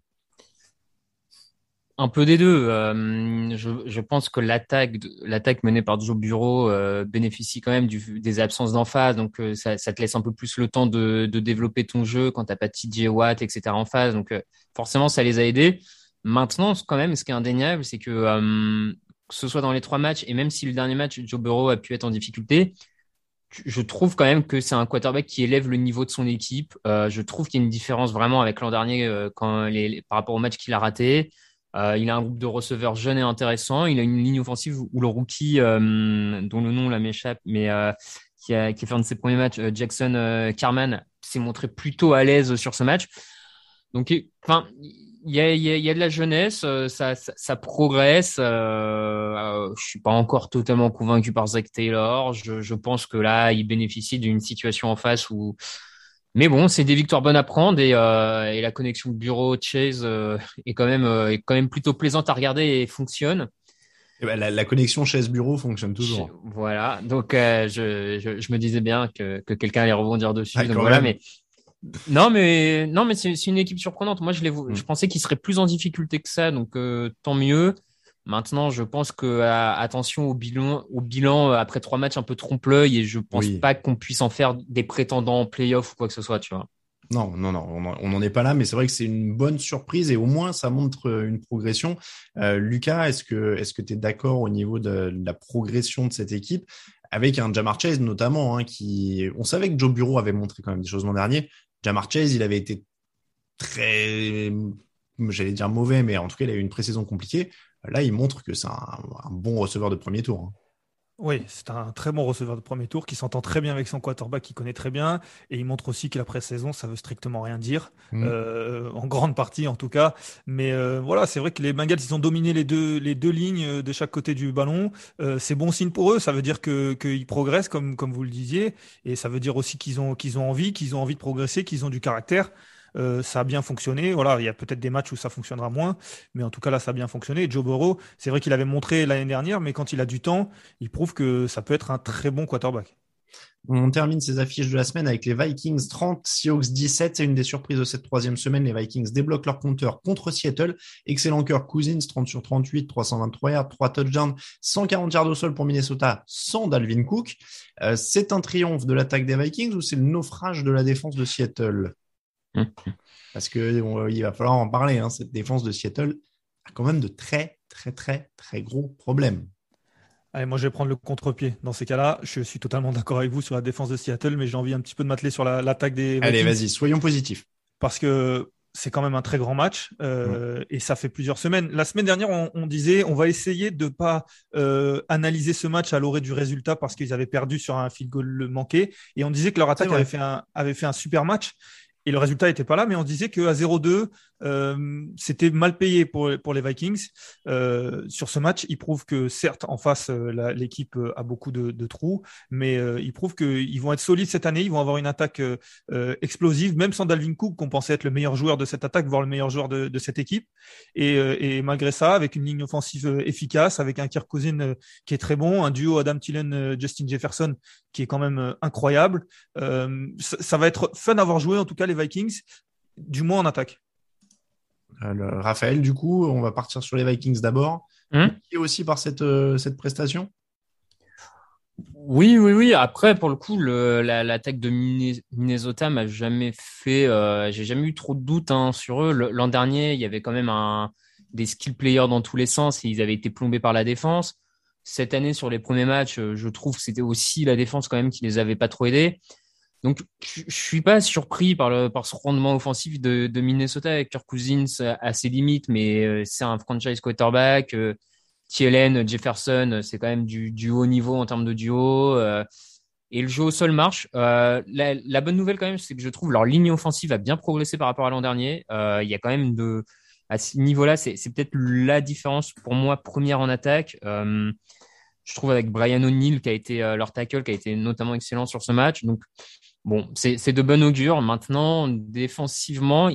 Un peu des deux. Euh, je, je pense que l'attaque, l'attaque menée par Joe Burrow euh, bénéficie quand même du, des absences d'emphase. Donc euh, ça, ça te laisse un peu plus le temps de, de développer ton jeu quand t'as pas T J Watt, et cetera en phase. Donc euh, forcément, ça les a aidés. Maintenant, quand même, ce qui est indéniable, c'est que euh, que ce soit dans les trois matchs et même si le dernier match, Joe Burrow a pu être en difficulté, je trouve quand même que c'est un quarterback qui élève le niveau de son équipe. Euh, je trouve qu'il y a une différence vraiment avec l'an dernier euh, quand les, les, par rapport au match qu'il a raté. Euh, il a un groupe de receveurs jeunes et intéressants. Il a une ligne offensive où le rookie, euh, dont le nom là m'échappe, mais euh, qui a qui a fait un de ses premiers matchs, euh, Jackson euh, Carman, s'est montré plutôt à l'aise sur ce match. Donc, enfin, il y a il y a, il y a de la jeunesse, euh, ça, ça ça progresse. Euh, euh, je suis pas encore totalement convaincu par Zach Taylor. Je je pense que là, il bénéficie d'une situation en face où mais bon, c'est des victoires bonnes à prendre et, euh, et la connexion Burrow-Chase euh, est quand même euh, est quand même plutôt plaisante à regarder et fonctionne. Et ben, la, la connexion Chase-Burrow fonctionne toujours. Je, voilà, donc euh, je, je je me disais bien que que quelqu'un allait rebondir dessus. Ah, donc voilà, mais non mais non mais c'est c'est une équipe surprenante. Moi je les mm. je pensais qu'ils seraient plus en difficulté que ça, donc euh, tant mieux. Maintenant, je pense que euh, attention au bilan, au bilan euh, après trois matchs un peu trompe-l'œil et je pense oui. pas qu'on puisse en faire des prétendants en play-off ou quoi que ce soit, tu vois. Non, non, non, on n'en est pas là, mais c'est vrai que c'est une bonne surprise et au moins ça montre une progression. Euh, Lucas, est-ce que est-ce que tu es d'accord au niveau de, de la progression de cette équipe avec un Ja'Marr Chase notamment, hein, qui, on savait que Joe Burrow avait montré quand même des choses l'an dernier. Ja'Marr Chase, il avait été très, j'allais dire mauvais, mais en tout cas, il a eu une pré-saison compliquée. Là, il montre que c'est un, un bon receveur de premier tour. Hein. Oui, c'est un très bon receveur de premier tour qui s'entend très bien avec son quarterback, qu'il connaît très bien. Et il montre aussi que la pré-saison, ça veut strictement rien dire, mmh. euh, en grande partie en tout cas. Mais euh, voilà, c'est vrai que les Bengals, ils ont dominé les deux, les deux lignes de chaque côté du ballon. Euh, c'est bon signe pour eux. Ça veut dire que qu'ils progressent, comme comme vous le disiez. Et ça veut dire aussi qu'ils ont qu'ils ont envie, qu'ils ont envie de progresser, qu'ils ont du caractère. Euh, ça a bien fonctionné. Voilà, il y a peut-être des matchs où ça fonctionnera moins, mais en tout cas là, ça a bien fonctionné. Et Joe Burrow, c'est vrai qu'il avait montré l'année dernière, mais quand il a du temps, il prouve que ça peut être un très bon quarterback. On termine ces affiches de la semaine avec les Vikings trente, Seahawks dix-sept. C'est une des surprises de cette troisième semaine. Les Vikings débloquent leur compteur contre Seattle. Excellent cœur, Cousins, trente sur trente-huit, trois cent vingt-trois yards, trois touchdowns, cent quarante yards au sol pour Minnesota sans Dalvin Cook. Euh, c'est un triomphe de l'attaque des Vikings ou c'est le naufrage de la défense de Seattle? Mmh. Parce que on, il va falloir en parler. Hein. Cette défense de Seattle a quand même de très, très, très, très gros problèmes. Allez, moi, je vais prendre le contre-pied. Dans ces cas-là, je suis totalement d'accord avec vous sur la défense de Seattle, mais j'ai envie un petit peu de m'atteler sur la, l'attaque des Vikings. Allez, vas-y, soyons positifs. Parce que c'est quand même un très grand match euh, mmh. et ça fait plusieurs semaines. La semaine dernière, on, on disait on va essayer de pas euh, analyser ce match à l'orée du résultat parce qu'ils avaient perdu sur un field goal manqué et on disait que leur attaque avait fait un avait fait un super match. Et le résultat n'était pas là, mais on disait qu'à zéro deux, euh, c'était mal payé pour, pour les Vikings. Euh, sur ce match, ils prouvent que certes, en face, euh, la, l'équipe a beaucoup de, de trous, mais euh, ils prouvent qu'ils vont être solides cette année. Ils vont avoir une attaque euh, explosive, même sans Dalvin Cook, qu'on pensait être le meilleur joueur de cette attaque, voire le meilleur joueur de, de cette équipe. Et, euh, et malgré ça, avec une ligne offensive efficace, avec un Kirk Cousins euh, qui est très bon, un duo Adam Thielen, Justin Jefferson qui est quand même euh, incroyable. Euh, ça, ça va être fun à avoir joué, en tout cas, les Vikings, du moins en attaque. Euh, Raphaël, du coup, on va partir sur les Vikings d'abord. Mmh. Et aussi par cette, euh, cette prestation? Oui, oui, oui. Après, pour le coup, le, la, l'attaque de Minnesota m'a jamais fait. Euh, j'ai jamais eu trop de doutes hein, sur eux. Le, l'an dernier, il y avait quand même un, des skill players dans tous les sens et ils avaient été plombés par la défense. Cette année, sur les premiers matchs, je trouve que c'était aussi la défense quand même qui les avait pas trop aidés. Donc, je, je suis pas surpris par le par ce rendement offensif de, de Minnesota avec Kirk Cousins à ses limites, mais euh, c'est un franchise quarterback. Euh, Thielen, Jefferson, c'est quand même du, du haut niveau en termes de duo. Euh, et le jeu au sol marche. Euh, la, la bonne nouvelle quand même, c'est que je trouve leur ligne offensive a bien progressé par rapport à l'an dernier. Euh, il y a quand même de à ce niveau-là, c'est, c'est peut-être la différence pour moi première en attaque. Euh, je trouve avec Brian O'Neill qui a été euh, leur tackle, qui a été notamment excellent sur ce match. Donc bon, c'est, c'est de bon augure. Maintenant, défensivement,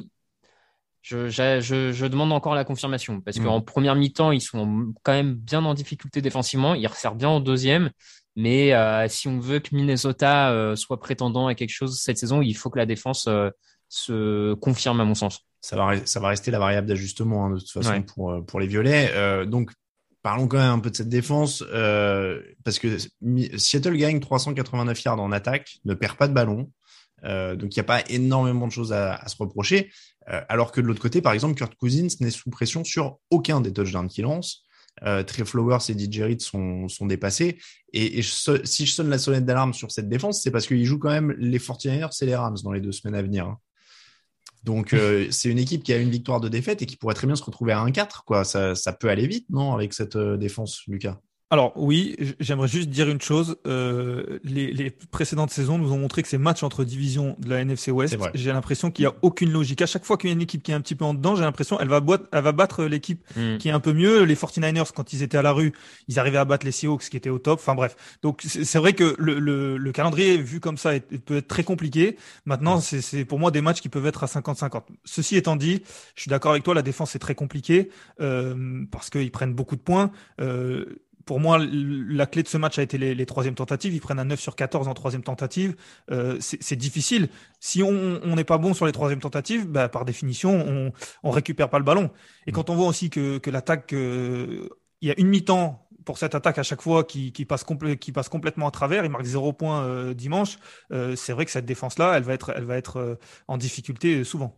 je, je, je, je demande encore la confirmation parce mmh. qu'en première mi-temps, ils sont quand même bien en difficulté défensivement. Ils resserrent bien en deuxième. Mais euh, si on veut que Minnesota euh, soit prétendant à quelque chose cette saison, il faut que la défense euh, se confirme, à mon sens. Ça va, ça va rester la variable d'ajustement hein, de toute façon ouais. pour, pour les Violets. Euh, donc, parlons quand même un peu de cette défense euh, parce que Seattle gagne trois cent quatre-vingt-neuf yards en attaque, ne perd pas de ballon. Euh, donc, il n'y a pas énormément de choses à, à se reprocher. Euh, alors que de l'autre côté, par exemple, Kirk Cousins n'est sous pression sur aucun des touchdowns qu'il lance. Euh, Trey Flowers et D J Reed sont, sont dépassés. Et, et je, si je sonne la sonnette d'alarme sur cette défense, c'est parce qu'ils jouent quand même les forty-niners et les Rams dans les deux semaines à venir. Hein. Donc, euh, c'est une équipe qui a une victoire de défaite et qui pourrait très bien se retrouver à un quatre, quoi. Ça, ça peut aller vite, non, avec cette euh, défense, Lucas? Alors oui, j'aimerais juste dire une chose. Euh, les, les précédentes saisons nous ont montré que ces matchs entre divisions de la N F C West, j'ai l'impression qu'il n'y a aucune logique. À chaque fois qu'il y a une équipe qui est un petit peu en dedans, j'ai l'impression qu'elle va, boîte, elle va battre l'équipe mm. qui est un peu mieux. Les forty-niners, quand ils étaient à la rue, ils arrivaient à battre les Seahawks qui étaient au top. Enfin bref, donc c'est, c'est vrai que le, le, le calendrier vu comme ça est, peut être très compliqué. Maintenant, c'est, c'est pour moi des matchs qui peuvent être à cinquante cinquante. Ceci étant dit, je suis d'accord avec toi, la défense est très compliquée euh, parce qu'ils prennent beaucoup de points. Euh, Pour moi, la clé de ce match a été les, les troisièmes tentatives. Ils prennent un neuf sur quatorze en troisième tentative. Euh, c'est, c'est difficile. Si on n'est pas bon sur les troisièmes tentatives, bah, par définition, on on récupère pas le ballon. Et quand on voit aussi que, que l'attaque, euh, il y a une mi-temps pour cette attaque à chaque fois qui, qui, passe, complè- qui passe complètement à travers, il marque zéro point euh, dimanche. Euh, c'est vrai que cette défense-là, elle va être, elle va être euh, en difficulté souvent.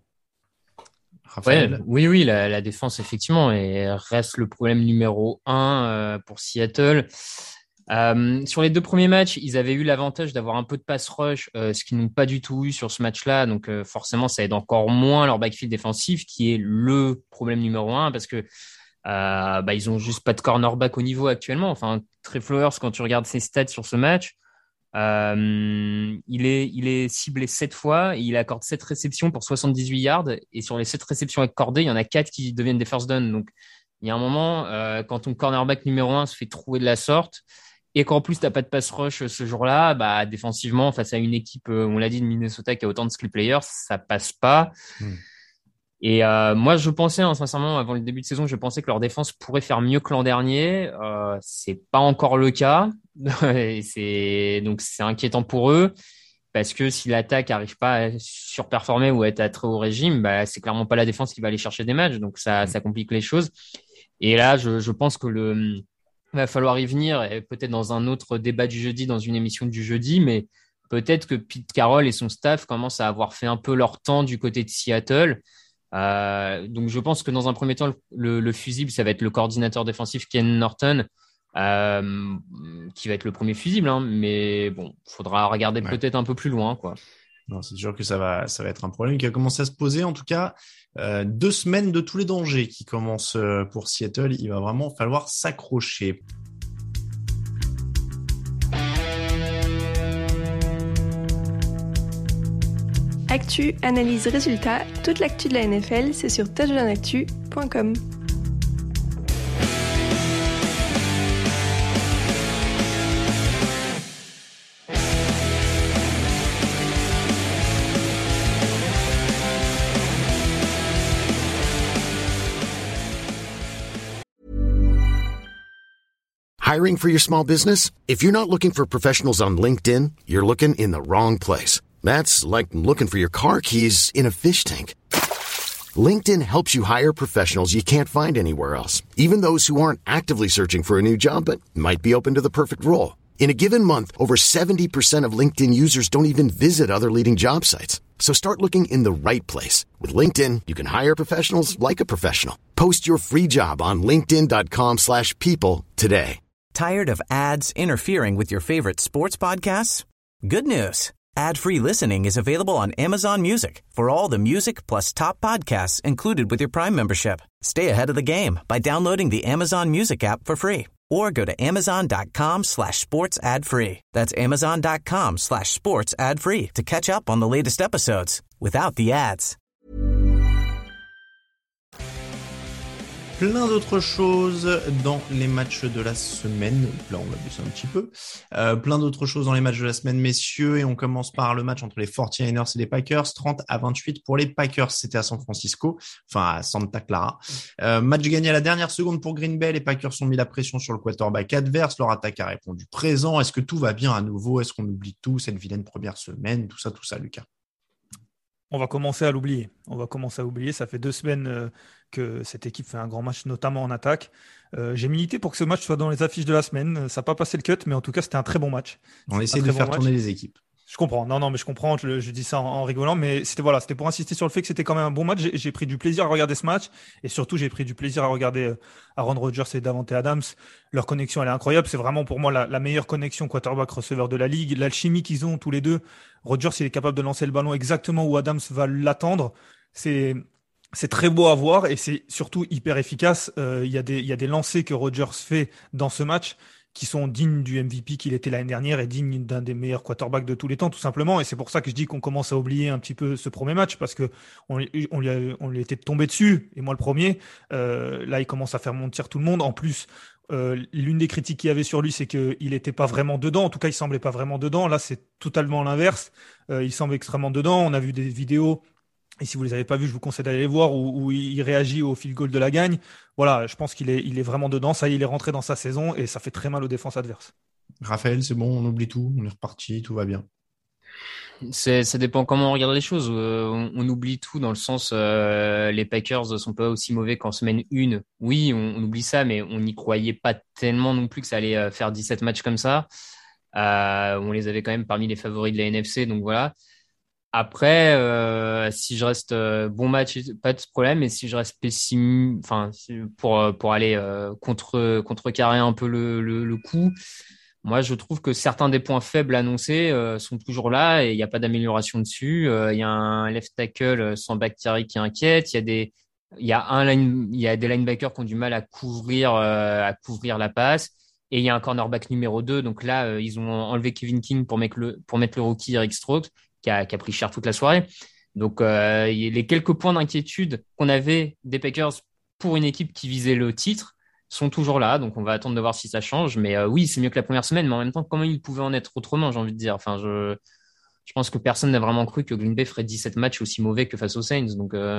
Ouais, oui, oui, la, la défense, effectivement, et reste le problème numéro un euh, pour Seattle. Euh, sur les deux premiers matchs, ils avaient eu l'avantage d'avoir un peu de pass rush, euh, ce qu'ils n'ont pas du tout eu sur ce match-là. Donc, euh, forcément, ça aide encore moins leur backfield défensif, qui est le problème numéro un, parce que euh, bah, ils ont juste pas de cornerback au niveau actuellement. Enfin, Trey Flowers, quand tu regardes ses stats sur ce match, Euh, il est, il est ciblé sept fois et il accorde sept réceptions pour soixante-dix-huit yards. Et sur les sept réceptions accordées, il y en a quatre qui deviennent des first down. Donc, il y a un moment, euh, quand ton cornerback numéro un se fait trouer de la sorte et qu'en plus, t'as pas de pass rush ce jour-là, bah, défensivement, face à une équipe, euh, on l'a dit, de Minnesota qui a autant de skill players, ça passe pas. Mmh. Et euh, moi, je pensais, hein, sincèrement, avant le début de saison, je pensais que leur défense pourrait faire mieux que l'an dernier. Euh, c'est pas encore le cas. Et c'est donc c'est inquiétant pour eux parce que si l'attaque arrive pas à surperformer ou à être à très haut régime, bah c'est clairement pas la défense qui va aller chercher des matchs. Donc ça, ça complique les choses. Et là, je, je pense que le va falloir y venir, et peut-être dans un autre débat du jeudi, dans une émission du jeudi, mais peut-être que Pete Carroll et son staff commencent à avoir fait un peu leur temps du côté de Seattle. Euh, donc je pense que dans un premier temps, le, le, le fusible, ça va être le coordinateur défensif Ken Norton, euh, qui va être le premier fusible, hein, mais bon, faudra regarder ouais. peut-être un peu plus loin, quoi. Non, c'est sûr que ça va, ça va être un problème qui a commencé à se poser. En tout cas, euh, deux semaines de tous les dangers qui commencent pour Seattle. Il va vraiment falloir s'accrocher. Actu, analyse, résultat, toute l'actu de la N F L, c'est sur touchdown actu point com. Hiring for your small business? If you're not looking for professionals on LinkedIn, you're looking in the wrong place. That's like looking for your car keys in a fish tank. LinkedIn helps you hire professionals you can't find anywhere else, even those who aren't actively searching for a new job but might be open to the perfect role. In a given month, over seventy percent of LinkedIn users don't even visit other leading job sites. So start looking in the right place. With LinkedIn, you can hire professionals like a professional. Post your free job on linkedin.com slash people today. Tired of ads interfering with your favorite sports podcasts? Good news. Ad-free listening is available on Amazon Music for all the music plus top podcasts included with your Prime membership. Stay ahead of the game by downloading the Amazon Music app for free or go to amazon.com slash sports ad free. That's amazon.com slash sports ad free to catch up on the latest episodes without the ads. Plein d'autres choses dans les matchs de la semaine. Là, on l'a vu ça un petit peu. Euh, plein d'autres choses dans les matchs de la semaine, messieurs. Et on commence par le match entre les forty-niners et les Packers. trente à vingt-huit pour les Packers. C'était à San Francisco, enfin à Santa Clara. Euh, match gagné à la dernière seconde pour Green Bay. Les Packers ont mis la pression sur le quarterback adverse. Leur attaque a répondu présent. Est-ce que tout va bien à nouveau? Est-ce qu'on oublie tout? Cette vilaine première semaine? Tout ça, tout ça, Lucas. On va commencer à l'oublier. On va commencer à oublier. Ça fait deux semaines euh, que cette équipe fait un grand match, notamment en attaque. Euh, j'ai milité pour que ce match soit dans les affiches de la semaine. Ça n'a pas passé le cut, mais en tout cas, c'était un très bon match. On essaie de faire bon tourner les équipes. Je comprends. Non, non, mais je comprends. Je, je dis ça en, en rigolant, mais c'était voilà, c'était pour insister sur le fait que c'était quand même un bon match. J'ai, j'ai pris du plaisir à regarder ce match, et surtout, j'ai pris du plaisir à regarder Aaron Rodgers et Davante Adams. Leur connexion, elle est incroyable. C'est vraiment pour moi la, la meilleure connexion quarterback-receveur de la ligue. L'alchimie qu'ils ont tous les deux. Rodgers, il est capable de lancer le ballon exactement où Adams va l'attendre. C'est C'est très beau à voir et c'est surtout hyper efficace. Euh, il y a des, il y a des lancers que Rodgers fait dans ce match qui sont dignes du M V P qu'il était l'année dernière et dignes d'un des meilleurs quarterbacks de tous les temps, tout simplement. Et c'est pour ça que je dis qu'on commence à oublier un petit peu ce premier match parce que on, on lui a, on lui était tombé dessus, et moi le premier. Euh, là, il commence à faire mentir tout le monde. En plus, euh, l'une des critiques qu'il y avait sur lui, c'est qu'il n'était pas vraiment dedans. En tout cas, il semblait pas vraiment dedans. Là, c'est totalement l'inverse. Euh, il semble extrêmement dedans. On a vu des vidéos. Et si vous les avez pas vus, je vous conseille d'aller les voir où, où il réagit au field goal de la gagne. Voilà, je pense qu'il est, il est vraiment dedans. Ça y est, il est rentré dans sa saison et ça fait très mal aux défenses adverses. Raphaël, c'est bon, on oublie tout, on est reparti, tout va bien. C'est, ça dépend comment on regarde les choses. Euh, on, on oublie tout dans le sens, euh, les Packers sont pas aussi mauvais qu'en semaine une. Oui, on, on oublie ça, mais on n'y croyait pas tellement non plus que ça allait faire dix-sept matchs comme ça. Euh, on les avait quand même parmi les favoris de la N F C, donc voilà. Après, euh, si je reste euh, bon match, pas de problème. Et si je reste pessimiste, enfin pour pour aller euh, contre contrecarrer un peu le, le le coup, moi je trouve que certains des points faibles annoncés euh, sont toujours là et il n'y a pas d'amélioration dessus. Euh, il y a un left tackle sans Bakhtiari qui inquiète. Il y a des il y a un line, il y a des linebackers qui ont du mal à couvrir euh, à couvrir la passe. Et il y a un cornerback numéro deux. Donc là, euh, ils ont enlevé Kevin King pour mettre le pour mettre le rookie Eric Stokes. Qui a, qui a pris cher toute la soirée. Donc, euh, les quelques points d'inquiétude qu'on avait des Packers pour une équipe qui visait le titre sont toujours là. Donc, on va attendre de voir si ça change. Mais euh, oui, c'est mieux que la première semaine. Mais en même temps, comment il pouvait en être autrement, j'ai envie de dire. Enfin, je, je pense que personne n'a vraiment cru que Green Bay ferait dix-sept matchs aussi mauvais que face aux Saints. Donc, euh... oui.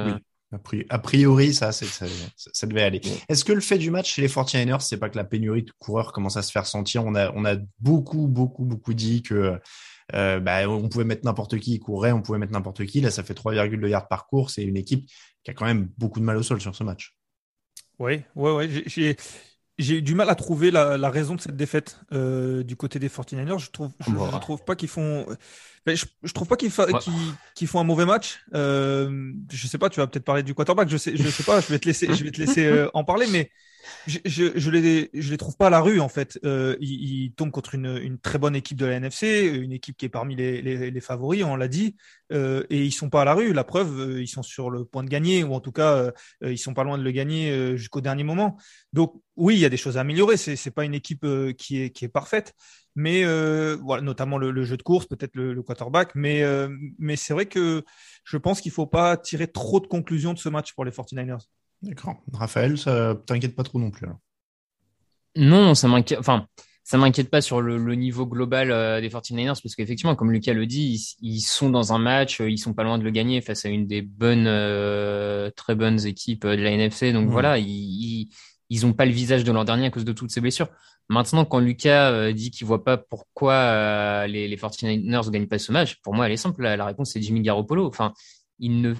A priori, ça, c'est, ça, ça devait aller. Est-ce que le fait du match chez les forty-niners, c'est pas que la pénurie de coureurs commence à se faire sentir? On a, on a beaucoup, beaucoup, beaucoup dit que euh, bah, on pouvait mettre n'importe qui, il courait, on pouvait mettre n'importe qui. Là, ça fait trois virgule deux yards par course. C'est une équipe qui a quand même beaucoup de mal au sol sur ce match. Oui, ouais, ouais. J'ai, j'ai, j'ai eu du mal à trouver la, la raison de cette défaite euh, du côté des forty-niners. Je trouve, je, Bon. je trouve pas qu'ils font. Ben, je, je trouve pas qu'ils, fa... Ouais. qu'ils, qu'ils font un mauvais match. Euh, je sais pas. Tu vas peut-être parler du quarterback. Je sais, je sais pas. Je vais te laisser, je vais te laisser euh, en parler, mais. Je, je, je les, je les trouve pas à la rue en fait. Euh, ils, ils tombent contre une, une très bonne équipe de la N F C, une équipe qui est parmi les, les, les favoris, on l'a dit, euh, et ils sont pas à la rue. La preuve, euh, ils sont sur le point de gagner, ou en tout cas, euh, ils sont pas loin de le gagner euh, jusqu'au dernier moment. Donc oui, il y a des choses à améliorer. C'est, c'est pas une équipe euh, qui est, qui est parfaite, mais euh, voilà, notamment le, le jeu de course, peut-être le, le quarterback. Mais, euh, mais c'est vrai que je pense qu'il faut pas tirer trop de conclusions de ce match pour les forty-niners. D'accord. Raphaël, ça t'inquiète pas trop non plus alors. Non, ça m'inquiète. Enfin, ça m'inquiète pas sur le, le niveau global euh, des forty-niners parce qu'effectivement, comme Lucas le dit, ils, ils sont dans un match, ils sont pas loin de le gagner face à une des bonnes, euh, très bonnes équipes de la N F C. Donc Mmh. voilà, ils, ils, ils ont pas le visage de l'an dernier à cause de toutes ces blessures. Maintenant, quand Lucas euh, dit qu'il voit pas pourquoi euh, les, les forty-niners gagnent pas ce match, pour moi, elle est simple. La, la réponse, c'est Jimmy Garoppolo. Enfin, il ne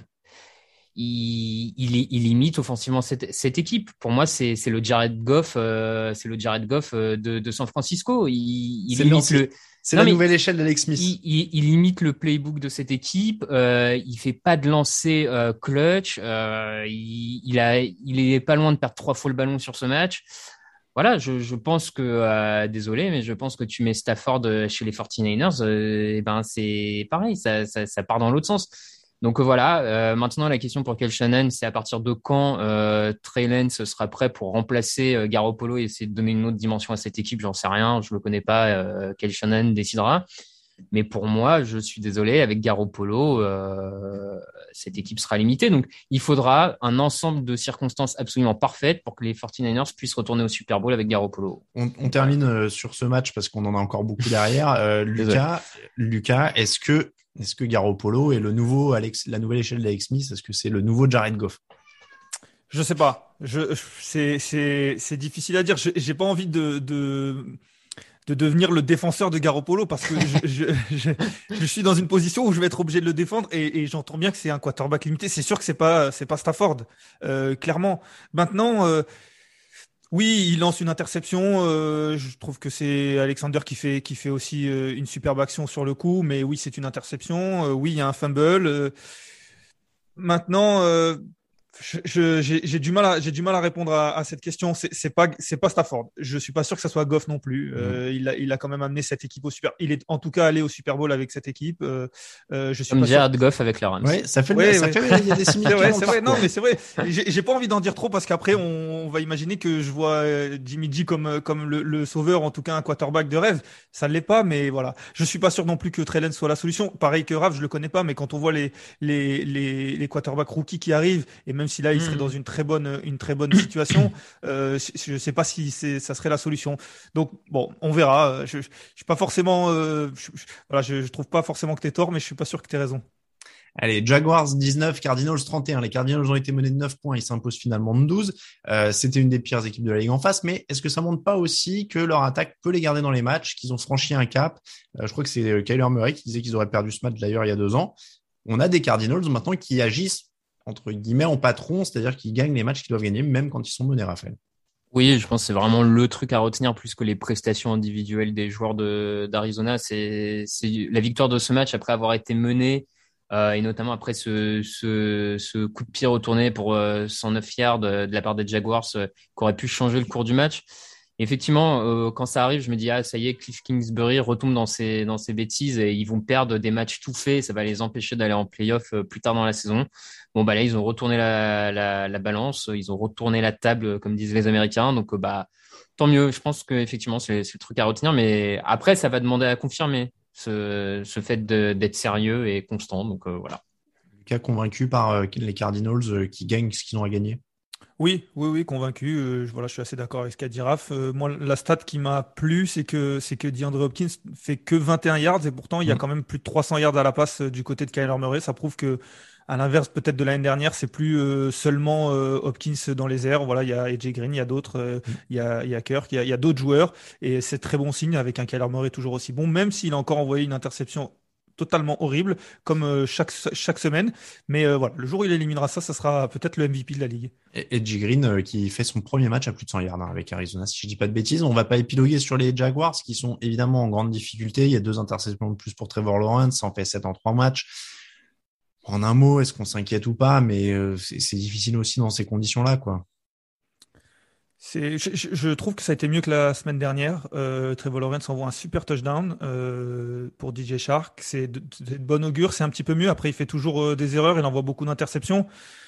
Il, il, il imite offensivement cette, cette équipe. Pour moi, c'est, c'est le Jared Goff, euh, c'est le Jared Goff euh, de, de San Francisco. Il, il C'est imite le, le. c'est Non, la mais nouvelle échelle d'Alex Smith. Il, il, il imite le playbook de cette équipe. Euh, il fait pas de lancer euh, clutch. Euh, il, il a, il est pas loin de perdre trois fois le ballon sur ce match. Voilà, je, je pense que, euh, désolé, mais je pense que tu mets Stafford chez les forty-niners, euh, et ben c'est pareil, ça, ça, ça part dans l'autre sens. Donc euh, voilà, euh, maintenant la question pour Kyle Shanahan, c'est à partir de quand euh, Trey Lance sera prêt pour remplacer euh, Garoppolo et essayer de donner une autre dimension à cette équipe, j'en sais rien, je le connais pas, euh, Kyle Shanahan décidera. Mais pour moi, je suis désolé, avec Garoppolo, euh, cette équipe sera limitée. Donc, il faudra un ensemble de circonstances absolument parfaites pour que les forty-niners puissent retourner au Super Bowl avec Garoppolo. On, on termine euh, sur ce match parce qu'on en a encore beaucoup derrière. Euh, Lucas, Lucas, est-ce que, est-ce que Garoppolo est le nouveau Alex, la nouvelle échelle d'Alex Smith? Est-ce que c'est le nouveau Jared Goff? Je sais pas. Je, c'est, c'est, c'est difficile à dire. Je, j'ai pas envie de, de, de devenir le défenseur de Garoppolo parce que je, je, je, je suis dans une position où je vais être obligé de le défendre et, et j'entends bien que c'est un quarterback limité. C'est sûr que c'est pas, c'est pas Stafford, euh, clairement. Maintenant, euh, oui, il lance une interception. Euh, je trouve que c'est Alexander qui fait, qui fait aussi euh, une superbe action sur le coup. Mais oui, c'est une interception. Euh, oui, il y a un fumble. Euh, maintenant. Euh, Je, je, j'ai, j'ai du mal à, j'ai du mal à répondre à, à cette question. C'est, c'est pas, c'est pas Stafford. Je suis pas sûr que ça soit Goff non plus. Euh, mmh. il a, il a quand même amené cette équipe au Super. Il est en tout cas allé au Super Bowl avec cette équipe. Euh, euh, je suis Comme pas Jared sûr. Goff avec les Rams. Ouais, ça fait, ouais, ça ouais. fait, il y a des similitudes. C'est vrai, c'est vrai. Non, mais c'est vrai. J'ai, j'ai pas envie d'en dire trop parce qu'après on, on va imaginer que je vois Jimmy G comme, comme le, le sauveur, en tout cas un quarterback de rêve. Ça l'est pas, mais voilà. Je suis pas sûr non plus que Trey Lance soit la solution. Pareil que Rav, je le connais pas, mais quand on voit les, les, les, les quarterbacks rookies qui arrivent et même si là il serait mmh. dans une très bonne une très bonne situation. Euh, je ne sais pas si c'est ça serait la solution. Donc bon, on verra. Je, je, je suis pas forcément, euh, je, je, voilà, je, je trouve pas forcément que t'aies tort, mais je suis pas sûr que t'aies raison. Allez, Jaguars dix-neuf, Cardinals trente et un. Les Cardinals ont été menés de neuf points, ils s'imposent finalement de douze. Euh, c'était une des pires équipes de la ligue en face, mais est-ce que ça montre pas aussi que leur attaque peut les garder dans les matchs, qu'ils ont franchi un cap? euh, Je crois que c'est Kyler Murray qui disait qu'ils auraient perdu ce match d'ailleurs il y a deux ans. On a des Cardinals maintenant qui agissent entre guillemets en patron, c'est-à-dire qu'ils gagnent les matchs qu'ils doivent gagner, même quand ils sont menés, Raphaël. Oui, je pense que c'est vraiment le truc à retenir plus que les prestations individuelles des joueurs de, d'Arizona. C'est, c'est la victoire de ce match après avoir été mené, euh, et notamment après ce, ce, ce coup de pied retourné pour euh, cent neuf yards de, de la part des Jaguars, euh, qui aurait pu changer le cours du match. Effectivement, euh, quand ça arrive, je me dis ah ça y est, Cliff Kingsbury retombe dans ses dans ses bêtises et ils vont perdre des matchs tout faits, ça va les empêcher d'aller en play-off euh, plus tard dans la saison. Bon bah là ils ont retourné la la, la balance, ils ont retourné la table comme disent les Américains, donc euh, bah tant mieux. Je pense que effectivement c'est, c'est le truc à retenir, mais après ça va demander à confirmer ce ce fait de, d'être sérieux et constant, donc euh, voilà. Lucas, convaincu par euh, les Cardinals euh, qui gagnent ce qu'ils ont à gagner? Oui, oui, oui, convaincu. Euh, je- voilà, je suis assez d'accord avec ce qu'a dit Raph. Euh, moi, la stat qui m'a plu, c'est que c'est que DeAndre Hopkins fait que vingt et un yards et pourtant il y a Mm. quand même plus de trois cents yards à la passe euh, du côté de Kyler Murray. Ça prouve que, à l'inverse peut-être de l'année dernière, c'est plus euh, seulement euh, Hopkins dans les airs. Voilà, il y a A J Green, il y a d'autres, euh, Mm. il y a il y a Kirk, il y a, il y a d'autres joueurs et c'est très bon signe avec un Kyler Murray toujours aussi bon, même s'il a encore envoyé une interception totalement horrible comme euh, chaque chaque semaine. Mais euh, voilà, le jour où il éliminera ça, ça sera peut-être le M V P de la ligue. Et A J Green euh, qui fait son premier match à plus de cent yards hein, avec Arizona, si je dis pas de bêtises. On va pas épiloguer sur les Jaguars qui sont évidemment en grande difficulté. Il y a deux interceptions de plus pour Trevor Lawrence, ça en fait sept en trois matchs. En un mot, est-ce qu'on s'inquiète ou pas? Mais euh, c'est, c'est difficile aussi dans ces conditions-là, quoi. C'est, je, je- je trouve que ça a été mieux que la semaine dernière. Euh, Trevor Lawrence envoie un super touchdown euh, pour D J Shark. C'est de, de, de bon augure, c'est un petit peu mieux. Après, il fait toujours euh, des erreurs, il envoie beaucoup d'interceptions.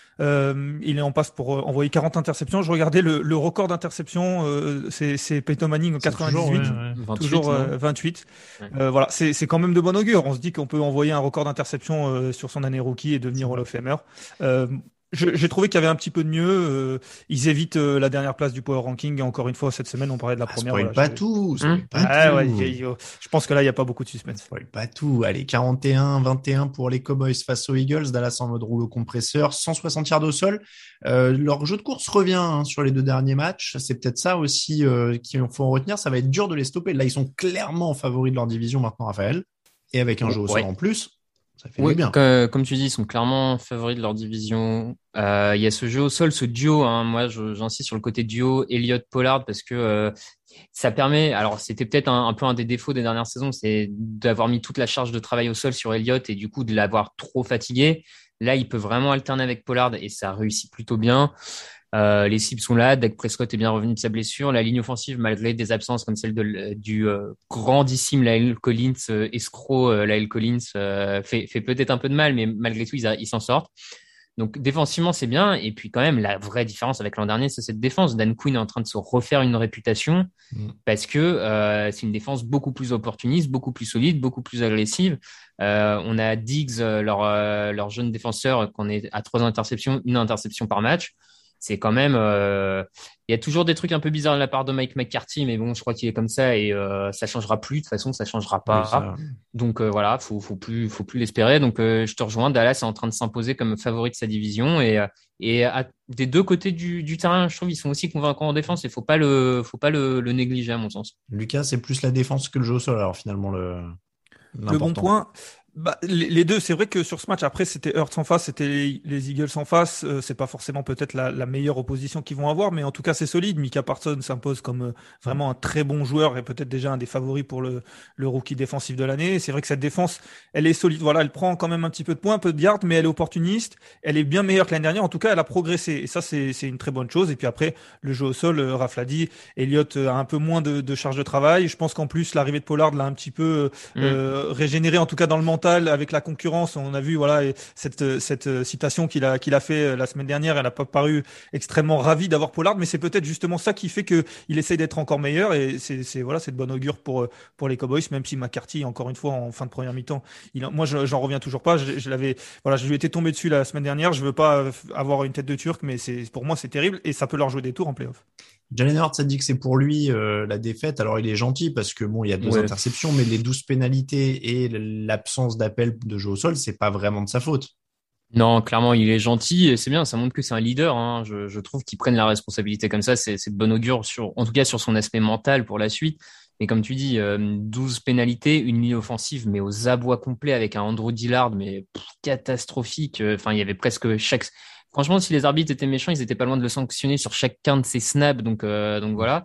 Euh, il est en passe pour euh, envoyer quarante interceptions. Je regardais le, le record d'interceptions, euh, c'est, c'est Peyton Manning en C'est toujours, quatre-vingt-dix-huit. ouais, ouais. vingt-huit, Toujours non euh, vingt-huit. Ouais. Euh, voilà, c'est, c'est quand même de bon augure. On se dit qu'on peut envoyer un record d'interceptions euh, sur son année rookie et devenir Hall of Famer. Euh, je- j'ai trouvé qu'il y avait un petit peu de mieux. Euh, ils évitent euh, la dernière place du Power Ranking. Et encore une fois, cette semaine, on parlait de la Ah, première. spoil Voilà, pas je- tout, spoil Hum. pas Ah tout. ouais, il y a- il y a- je pense que là, il n'y a pas beaucoup de suspense. Spoil pas tout. Allez, quarante et un vingt et un pour les Cowboys face aux Eagles. Dallas en mode rouleau compresseur, cent soixante yards au sol. Euh, leur jeu de course revient hein, sur les deux derniers matchs. C'est peut-être ça aussi euh, qu'il faut en retenir. Ça va être dur de les stopper. Là, ils sont clairement favoris de leur division maintenant, Raphaël. Et avec un jeu au sol Ouais. en plus, ça fait Oui, du bien. comme, comme tu dis, ils sont clairement favoris de leur division. Euh, Il y a ce jeu au sol, ce duo. Hein, moi, je- j'insiste sur le côté duo Elliott-Pollard parce que euh, ça permet. Alors, c'était peut-être un, un peu un des défauts des dernières saisons, c'est d'avoir mis toute la charge de travail au sol sur Elliott et du coup de l'avoir trop fatigué. Là, il peut vraiment alterner avec Pollard et ça réussit plutôt bien. Euh, les cibles sont là. Dak Prescott est bien revenu de sa blessure. La ligne offensive, malgré des absences comme celle de, du euh, grandissime Lael Collins, euh, escroc euh, Lael Collins, euh, fait, fait peut-être un peu de mal, mais malgré tout, ils, a- ils s'en sortent. Donc défensivement, c'est bien. Et puis quand même, la vraie différence avec l'an dernier, c'est cette défense. Dan Quinn est en train de se refaire une réputation Mm. parce que euh, c'est une défense beaucoup plus opportuniste, beaucoup plus solide, beaucoup plus agressive. Euh, on a Diggs, euh, leur, euh, leur jeune défenseur, qu'on est à trois interceptions, une interception par match. C'est quand même, euh, il y a toujours des trucs un peu bizarres de la part de Mike McCarthy, mais bon, je crois qu'il est comme ça et euh, ça changera plus. De toute façon, ça changera pas. Oui, ça- Donc euh, voilà, faut, faut plus, faut plus l'espérer. Donc euh, je te rejoins. Dallas est en train de s'imposer comme favori de sa division et euh, et à, des deux côtés du, du terrain, je trouve ils sont aussi convaincants en défense. Et faut pas le, faut pas le, le négliger à mon sens. Lucas, c'est plus la défense que le jeu au sol. Alors finalement, le Le bon l'important. point, bah, les, les deux, c'est vrai que sur ce match, après, c'était Hurts en face, c'était les, les Eagles en face. Euh, c'est pas forcément peut-être la, la meilleure opposition qu'ils vont avoir, mais en tout cas, c'est solide. Micah Parsons s'impose comme euh, vraiment un très bon joueur et peut-être déjà un des favoris pour le, le rookie défensif de l'année. C'est vrai que cette défense, elle est solide. Voilà, elle prend quand même un petit peu de points, un peu de yards, mais elle est opportuniste. Elle est bien meilleure que l'année dernière. En tout cas, elle a progressé. Et ça, c'est, c'est une très bonne chose. Et puis après, le jeu au sol, euh, Raph l'a dit, Elliott a un peu moins de, de charge de travail. Je pense qu'en plus, l'arrivée de Pollard l'a un petit peu Mm. euh, régénéré, en tout cas dans le mental, avec la concurrence. On a vu voilà et cette cette citation qu'il a qu'il a fait la semaine dernière. Elle n'a pas paru extrêmement ravie d'avoir Pollard, mais c'est peut-être justement ça qui fait que il essaye d'être encore meilleur. Et c'est c'est voilà, c'est de bon augure pour pour les Cowboys, même si McCarthy, encore une fois, en fin de première mi-temps, il moi je, j'en reviens toujours pas. Je, je l'avais voilà, je lui étais tombé dessus la semaine dernière. Je veux pas avoir une tête de Turc, mais c'est pour moi c'est terrible et ça peut leur jouer des tours en playoff. Jalen Hurts a dit que c'est pour lui euh, la défaite. Alors il est gentil parce que bon, il y a deux Ouais. interceptions, mais les douze pénalités et l'absence d'appel de jeu au sol, c'est pas vraiment de sa faute. Non, clairement, il est gentil et c'est bien. Ça montre que c'est un leader. Hein. Je, je trouve qu'il prenne la responsabilité comme ça. C'est, c'est de bon augure sur, en tout cas, sur son aspect mental pour la suite. Et comme tu dis, euh, douze pénalités, une ligne offensive, mais aux abois complets avec un Andrew Dillard, mais pff, catastrophique. Enfin, il y avait presque chaque. Franchement, si les arbitres étaient méchants, ils étaient pas loin de le sanctionner sur chacun de ses snaps. Donc, euh, donc voilà.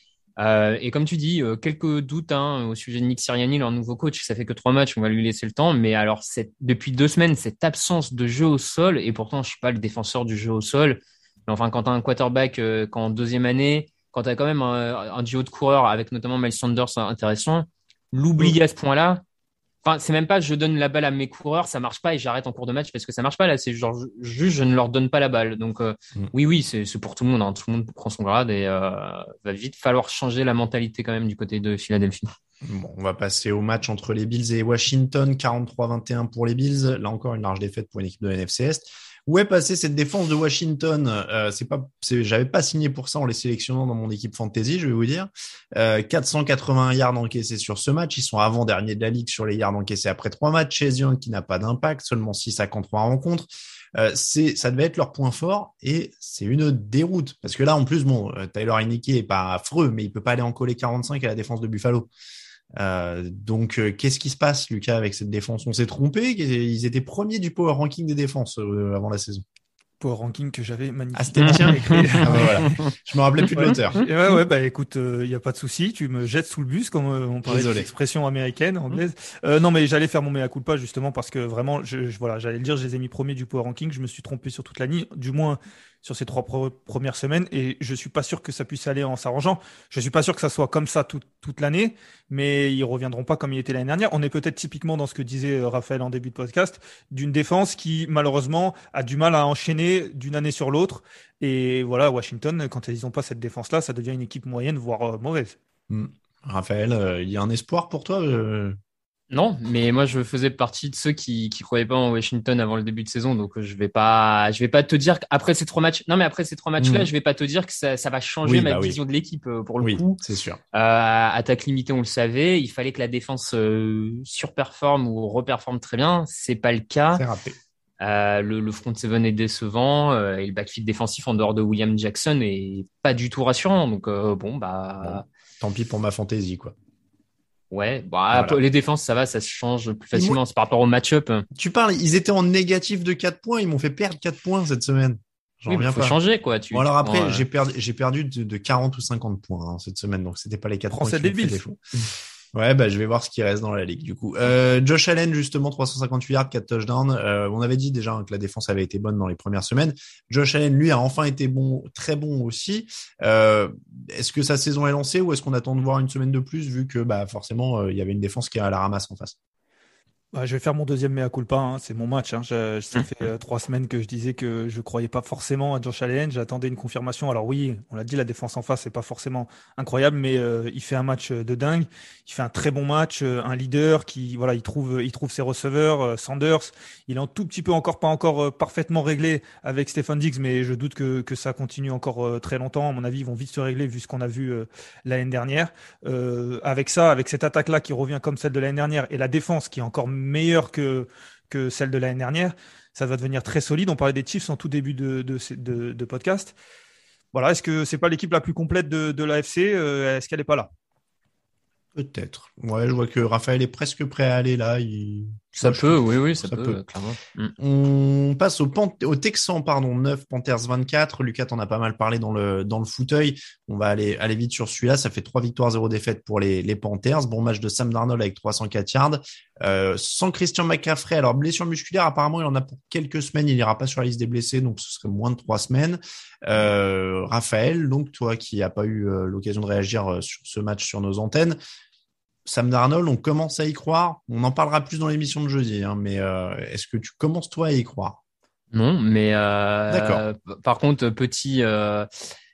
Euh, et comme tu dis, euh, quelques doutes hein, au sujet de Nick Sirianni, leur nouveau coach. Ça fait que trois matchs, on va lui laisser le temps. Mais alors, cette, depuis deux semaines, cette absence de jeu au sol, et pourtant, je suis pas le défenseur du jeu au sol. Mais enfin, quand tu as un quarterback euh, qu'en deuxième année, quand tu as quand même un, un duo de coureurs avec notamment Miles Sanders intéressant, l'oublier à ce point-là. Enfin, c'est même pas je donne la balle à mes coureurs, ça marche pas et j'arrête en cours de match parce que ça marche pas là. C'est genre juste je ne leur donne pas la balle. Donc euh, Mm. oui, oui, c'est c'est pour tout le monde. Hein. Tout le monde prend son grade et euh, va vite falloir changer la mentalité quand même du côté de Philadelphie. Bon, on va passer au match entre les Bills et Washington, quarante-trois vingt et un pour les Bills. Là encore, une large défaite pour une équipe de la N F C Est. Où est passée cette défense de Washington? euh, C'est pas, c'est, j'avais pas signé pour ça en les sélectionnant dans mon équipe fantasy, je vais vous dire. Euh, quatre cent quatre-vingts yards encaissés sur ce match. Ils sont avant-derniers de la ligue sur les yards encaissés après trois matchs. Chase Young qui n'a pas d'impact, seulement six sacs en trois rencontres. Euh, c'est, ça devait être leur point fort et c'est une déroute. Parce que là, en plus, bon, Tyler Heinicke est pas affreux, mais il peut pas aller en coller quarante-cinq à la défense de Buffalo. Euh, donc, euh, qu'est-ce qui se passe, Lucas, avec cette défense? On s'est trompé. Ils étaient premiers du power ranking des défenses euh, avant la saison. Power ranking que j'avais magnifique. Ah, c'était le tien. Ah, bah, voilà. Je me rappelais plus de l'auteur. Ouais, ouais, bah écoute, il euh, y a pas de souci. Tu me jettes sous le bus, comme euh, on parlait de l'expression américaine, anglaise. Euh, non, mais j'allais faire mon mea culpa justement parce que vraiment, je, je voilà, j'allais le dire, je les ai mis premiers du power ranking. Je me suis trompé sur toute la ligne, du moins sur ces trois pro- premières semaines, et je suis pas sûr que ça puisse aller en s'arrangeant. Je suis pas sûr que ça soit comme ça tout, toute l'année, mais ils reviendront pas comme il était l'année dernière. On est peut-être typiquement dans ce que disait Raphaël en début de podcast, d'une défense qui malheureusement a du mal à enchaîner d'une année sur l'autre. Et voilà, Washington, quand ils n'ont pas cette défense-là, ça devient une équipe moyenne, voire euh, mauvaise. Mmh. Raphaël, il euh, y a un espoir pour toi euh... Non, mais moi je faisais partie de ceux qui qui croyaient pas en Washington avant le début de saison, donc je vais pas je vais pas te dire qu'après ces trois matchs, non mais après ces trois matchs-là, mmh. je vais pas te dire que ça ça va changer oui, ma bah vision oui. de l'équipe pour le oui, coup. C'est sûr. Euh, attaque limitée, on le savait, il fallait que la défense euh, surperforme ou reperforme très bien, c'est pas le cas. C'est raté. Euh, le, le front seven est décevant euh, et le backfield défensif en dehors de William Jackson est pas du tout rassurant. Donc euh, bon bah bon, tant pis pour ma fantaisie quoi. Ouais, bah voilà. Les défenses ça va, ça se change plus facilement moi... c'est par rapport au match-up. Tu parles, ils étaient en négatif de quatre points, ils m'ont fait perdre quatre points cette semaine. J'en oui, reviens faut pas. Changer quoi. Tu, bon alors tu après prends, j'ai perdu j'ai perdu de, de quarante ou cinquante points hein, cette semaine, donc c'était pas les quatre points qui m'ont fait défaut. Ouais, bah je vais voir ce qui reste dans la ligue du coup. Euh, Josh Allen justement trois cent cinquante-huit yards, quatre touchdowns. Euh, on avait dit déjà hein, que la défense avait été bonne dans les premières semaines. Josh Allen lui a enfin été bon, très bon aussi. Euh, est-ce que sa saison est lancée ou est-ce qu'on attend de voir une semaine de plus vu que bah forcément il euh, y avait une défense qui est à la ramasse en face? Bah, je vais faire mon deuxième mea culpa, hein. C'est mon match. Hein. Je, ça fait euh, trois semaines que je disais que je croyais pas forcément à Josh Allen. J'attendais une confirmation. Alors oui, on l'a dit, la défense en face c'est pas forcément incroyable, mais euh, il fait un match de dingue. Il fait un très bon match, euh, un leader qui voilà, il trouve, il trouve ses receveurs. Euh, Sanders, il est un tout petit peu encore pas encore euh, parfaitement réglé avec Stefon Diggs, mais je doute que que ça continue encore euh, très longtemps. À mon avis, ils vont vite se régler vu ce qu'on a vu euh, l'année dernière. Euh, avec ça, avec cette attaque là qui revient comme celle de l'année dernière et la défense qui est encore meilleure que que celle de l'année dernière, ça va devenir très solide. On parlait des Chiefs en tout début de de, de, de podcast. Voilà, est-ce que c'est pas l'équipe la plus complète de, de l'A F C? euh, Est-ce qu'elle est pas là? Peut-être. Ouais, je vois que Raphaël est presque prêt à aller là. Il... Ça Moi, peut, oui, oui, ça, ça peut, peut, clairement. Mm. On passe au, Pan... au Texan, pardon, neuf, Panthers vingt-quatre. Lucas, t'en as pas mal parlé dans le, dans le fauteuil. On va aller, aller vite sur celui-là. Ça fait trois victoires, zéro défaite pour les, les Panthers. Bon match de Sam Darnold avec trois cent quatre yards. Euh, sans Christian McCaffrey. Alors, blessure musculaire, apparemment, il en a pour quelques semaines. Il n'ira pas sur la liste des blessés, donc ce serait moins de trois semaines. Euh, Raphaël, donc toi qui n'as pas eu euh, l'occasion de réagir sur ce match sur nos antennes, Sam Darnold, on commence à y croire. On en parlera plus dans l'émission de jeudi, hein, mais euh, est-ce que tu commences toi à y croire? Non, mais euh, d'accord. Par contre, petit, euh,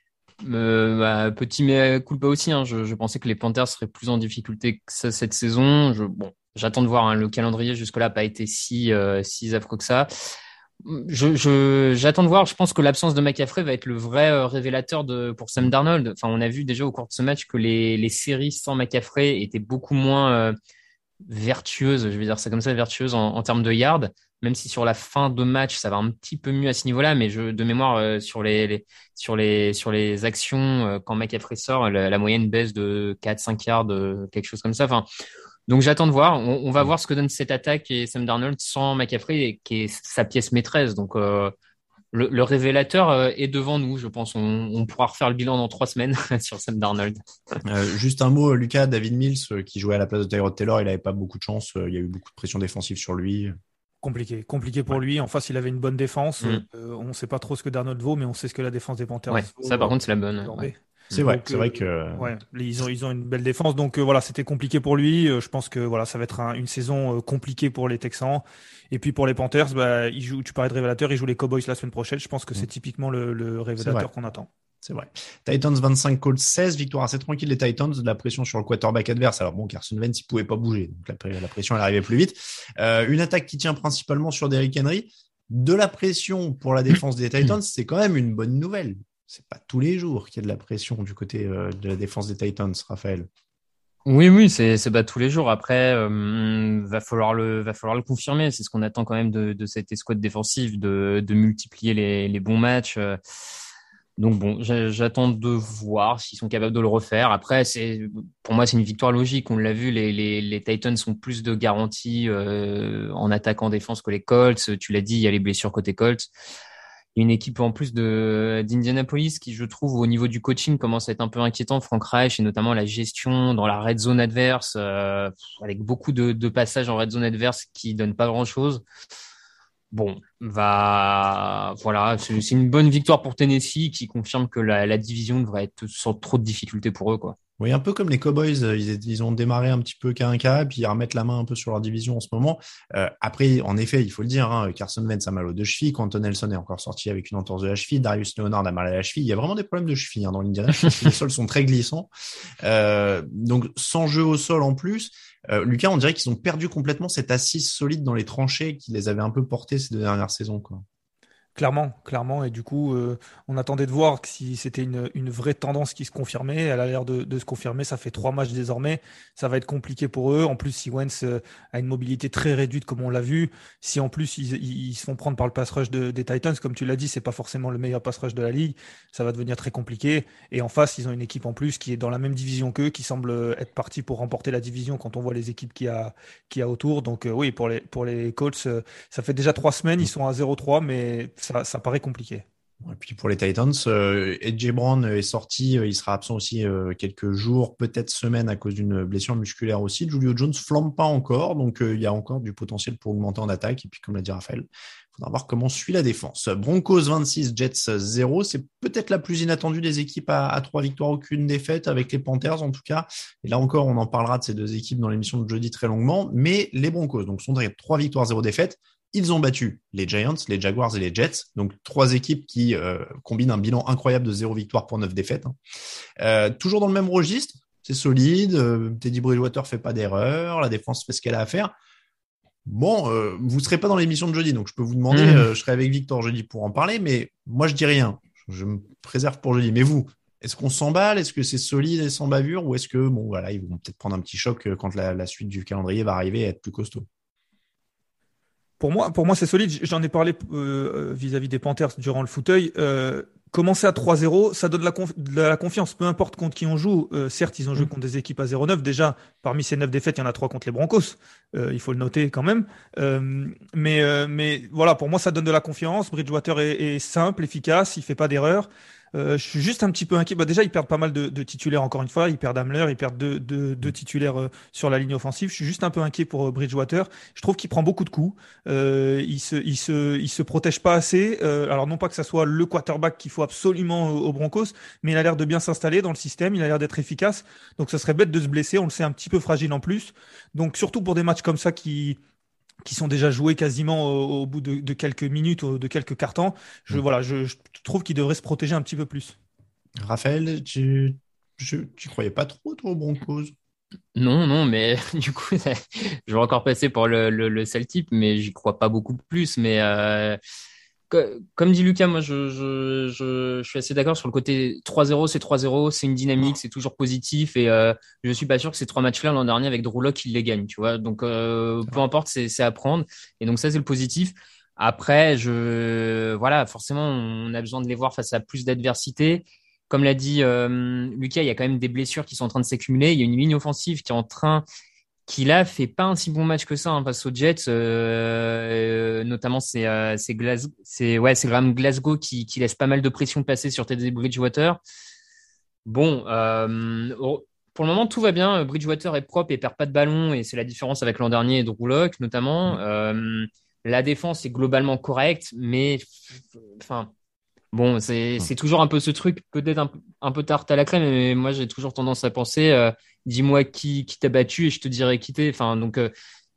euh, bah, petit mea culpa aussi. Hein, je, je pensais que les Panthers seraient plus en difficulté que ça cette saison. Je, bon, j'attends de voir. Hein, le calendrier jusque-là n'a pas été si euh, si affreux que ça. Je, je, j'attends de voir. Je pense que l'absence de McCaffrey va être le vrai euh, révélateur de, pour Sam Darnold. Enfin, on a vu déjà au cours de ce match que les, les séries sans McCaffrey étaient beaucoup moins euh, vertueuses, je vais dire ça comme ça, vertueuses en, en termes de yards. Même si sur la fin de match, ça va un petit peu mieux à ce niveau-là, mais je, de mémoire, euh, sur les, les, sur les, sur les actions, euh, quand McCaffrey sort, la, la moyenne baisse de quatre, cinq yards, euh, quelque chose comme ça. Enfin, donc j'attends de voir. On, on va voir ce que donne cette attaque et Sam Darnold sans McCaffrey, qui est sa pièce maîtresse. Donc euh, le, le révélateur euh, est devant nous, je pense. On, on pourra refaire le bilan dans trois semaines sur Sam Darnold. Euh, juste un mot, Lucas, David Mills, euh, qui jouait à la place de Tyrod Taylor, il n'avait pas beaucoup de chance. Euh, il y a eu beaucoup de pression défensive sur lui. Compliqué, compliqué pour ouais. lui. En face, il avait une bonne défense. Mm. Euh, on ne sait pas trop ce que Darnold vaut, mais on sait ce que la défense des Panthers ouais, vaut. Ça, par contre, c'est la bonne. Ouais. C'est vrai, donc, c'est vrai que euh, ouais, ils ont ils ont une belle défense, donc euh, voilà, c'était compliqué pour lui. Euh, je pense que voilà, ça va être un, une saison euh, compliquée pour les Texans. Et puis pour les Panthers, bah, ils jouent. Tu parlais de révélateur, ils jouent les Cowboys la semaine prochaine. Je pense que c'est typiquement le, le révélateur qu'on attend. C'est vrai. Titans vingt-cinq, Colts seize, victoire assez tranquille des Titans, de la pression sur le quarterback adverse. Alors bon, Carson Wentz, il pouvait pas bouger, donc la, la pression elle arrivait plus vite. Euh, une attaque qui tient principalement sur Derrick Henry. de la pression pour la défense des Titans, c'est quand même une bonne nouvelle. C'est pas tous les jours qu'il y a de la pression du côté euh, de la défense des Titans, Raphaël. Oui, oui, c'est c'est pas tous les jours. Après, euh, va falloir le va falloir le confirmer. C'est ce qu'on attend quand même de de cette escouade défensive, de de multiplier les les bons matchs. Donc bon, j'attends de voir s'ils sont capables de le refaire. Après, c'est pour moi c'est une victoire logique. On l'a vu, les les les Titans ont plus de garanties euh, en attaque en défense que les Colts. Tu l'as dit, il y a les blessures côté Colts. Il y a une équipe en plus de d'Indianapolis qui, je trouve, au niveau du coaching, commence à être un peu inquiétant. Frank Reich et notamment la gestion dans la red zone adverse, euh, avec beaucoup de, de passages en red zone adverse qui donnent pas grand-chose. Bon, va voilà, c'est, c'est une bonne victoire pour Tennessee qui confirme que la, la division devrait être sans trop de difficultés pour eux, quoi. Oui, un peu comme les Cowboys, ils, ils ont démarré un petit peu qu'à un cas, puis ils remettent la main un peu sur leur division en ce moment. Euh, après, en effet, il faut le dire, hein, Carson Wentz a mal aux deux chevilles, Quentin Nelson est encore sorti avec une entorse de la cheville, Darius Leonard a mal à la cheville. Il y a vraiment des problèmes de cheville hein, dans l'Indiana. Les sols sont très glissants. Euh, donc, sans jeu au sol en plus. Euh, Lucas, on dirait qu'ils ont perdu complètement cette assise solide dans les tranchées qui les avait un peu portés ces deux dernières saisons, quoi. Clairement, clairement. Et du coup, euh, on attendait de voir si c'était une, une vraie tendance qui se confirmait. Elle a l'air de, de se confirmer. Ça fait trois matchs désormais. Ça va être compliqué pour eux. En plus, si Wentz euh, a une mobilité très réduite, comme on l'a vu, si en plus ils, ils, ils se font prendre par le pass rush de, des Titans, comme tu l'as dit, c'est pas forcément le meilleur pass rush de la ligue. Ça va devenir très compliqué. Et en face, ils ont une équipe en plus qui est dans la même division qu'eux, qui semble être partie pour remporter la division quand on voit les équipes qu'il y a, qu'il y a autour. Donc euh, oui, pour les, pour les Colts, euh, ça fait déjà trois semaines. Ils sont à zéro trois, mais ça, ça paraît compliqué. Et puis pour les Titans, euh, A J Brown est sorti, euh, il sera absent aussi euh, quelques jours, peut-être semaines à cause d'une blessure musculaire aussi. Julio Jones flambe pas encore, donc euh, il y a encore du potentiel pour augmenter en attaque. Et puis comme l'a dit Raphaël, il faudra voir comment suit la défense. Broncos vingt-six, Jets zéro, c'est peut-être la plus inattendue des équipes à, à trois victoires, aucune défaite avec les Panthers en tout cas. Et là encore, on en parlera de ces deux équipes dans l'émission de jeudi très longuement. Mais les Broncos, donc sont derrière trois victoires, zéro défaite. Ils ont battu les Giants, les Jaguars et les Jets, donc trois équipes qui euh, combinent un bilan incroyable de zéro victoire pour neuf défaites. Hein. Euh, toujours dans le même registre, c'est solide, euh, Teddy Bridgewater fait pas d'erreur, la défense fait ce qu'elle a à faire. Bon, euh, vous serez pas dans l'émission de jeudi, donc je peux vous demander, mmh. euh, je serai avec Victor jeudi pour en parler, mais moi je dis rien, je me préserve pour jeudi. Mais vous, est-ce qu'on s'emballe? Est-ce que c'est solide et sans bavure? Ou est-ce que, bon voilà, ils vont peut-être prendre un petit choc quand la, la suite du calendrier va arriver et être plus costaud? Pour moi, pour moi, c'est solide. J'en ai parlé euh, vis-à-vis des Panthers durant le fauteuil. Euh, commencer à trois zéro, ça donne de la, conf- de la confiance. Peu importe contre qui on joue. Euh, certes, ils ont joué contre des équipes à zéro neuf. Déjà, parmi ces neuf défaites, il y en a trois contre les Broncos. Euh, il faut le noter quand même. Euh, mais, euh, mais voilà, pour moi, ça donne de la confiance. Bridgewater est, est simple, efficace. Il fait pas d'erreur. Euh, je suis juste un petit peu inquiet. Bah, déjà, ils perdent pas mal de, de titulaires, encore une fois. Ils perdent Hamler, ils perdent deux, deux, deux titulaires euh, sur la ligne offensive. Je suis juste un peu inquiet pour euh, Bridgewater. Je trouve qu'il prend beaucoup de coups. Euh, il se, il se, il se protège pas assez. Euh, alors, non pas que ça soit le quarterback qu'il faut absolument aux Broncos, mais il a l'air de bien s'installer dans le système. Il a l'air d'être efficace. Donc, ça serait bête de se blesser. On le sait un petit peu fragile en plus. Donc, surtout pour des matchs comme ça qui, qui sont déjà joués quasiment au, au bout de, de quelques minutes, de quelques quarts-temps. Je, mmh. voilà, je, je trouve qu'il devrait se protéger un petit peu plus. Raphaël, tu, je, tu croyais pas trop, toi, aux Broncos? Non, non, mais du coup, je vais encore passer pour le, le, le sale type, mais j'y crois pas beaucoup plus. Mais euh, comme dit Lucas, moi, je, je, je, je suis assez d'accord sur le côté trois zéro, c'est trois zéro, c'est une dynamique, c'est toujours positif. Et euh, je suis pas sûr que ces trois matchs-là, l'an dernier, avec Drew Lock, il les gagne, tu vois. Donc, euh, peu importe, c'est, c'est à prendre. Et donc, ça, c'est le positif. Après, je, voilà, forcément, on a besoin de les voir face à plus d'adversité. Comme l'a dit euh, Lucas, il y a quand même des blessures qui sont en train de s'accumuler. Il y a une ligne offensive qui est en train, qui là fait pas un si bon match que ça hein, face aux Jets. Euh, notamment, c'est euh, c'est Glasgow, c'est ouais, c'est Graham Glasgow qui qui laisse pas mal de pression passer sur Teddy Bridgewater. Bon, euh, pour le moment tout va bien. Bridgewater est propre et perd pas de ballon et c'est la différence avec l'an dernier et Drew Lock notamment. Euh, la défense est globalement correcte, mais enfin. Bon, c'est c'est toujours un peu ce truc, peut-être un, un peu tarte à la crème, mais moi j'ai toujours tendance à penser, euh, dis-moi qui qui t'a battu et je te dirai qui t'es. Enfin, donc euh,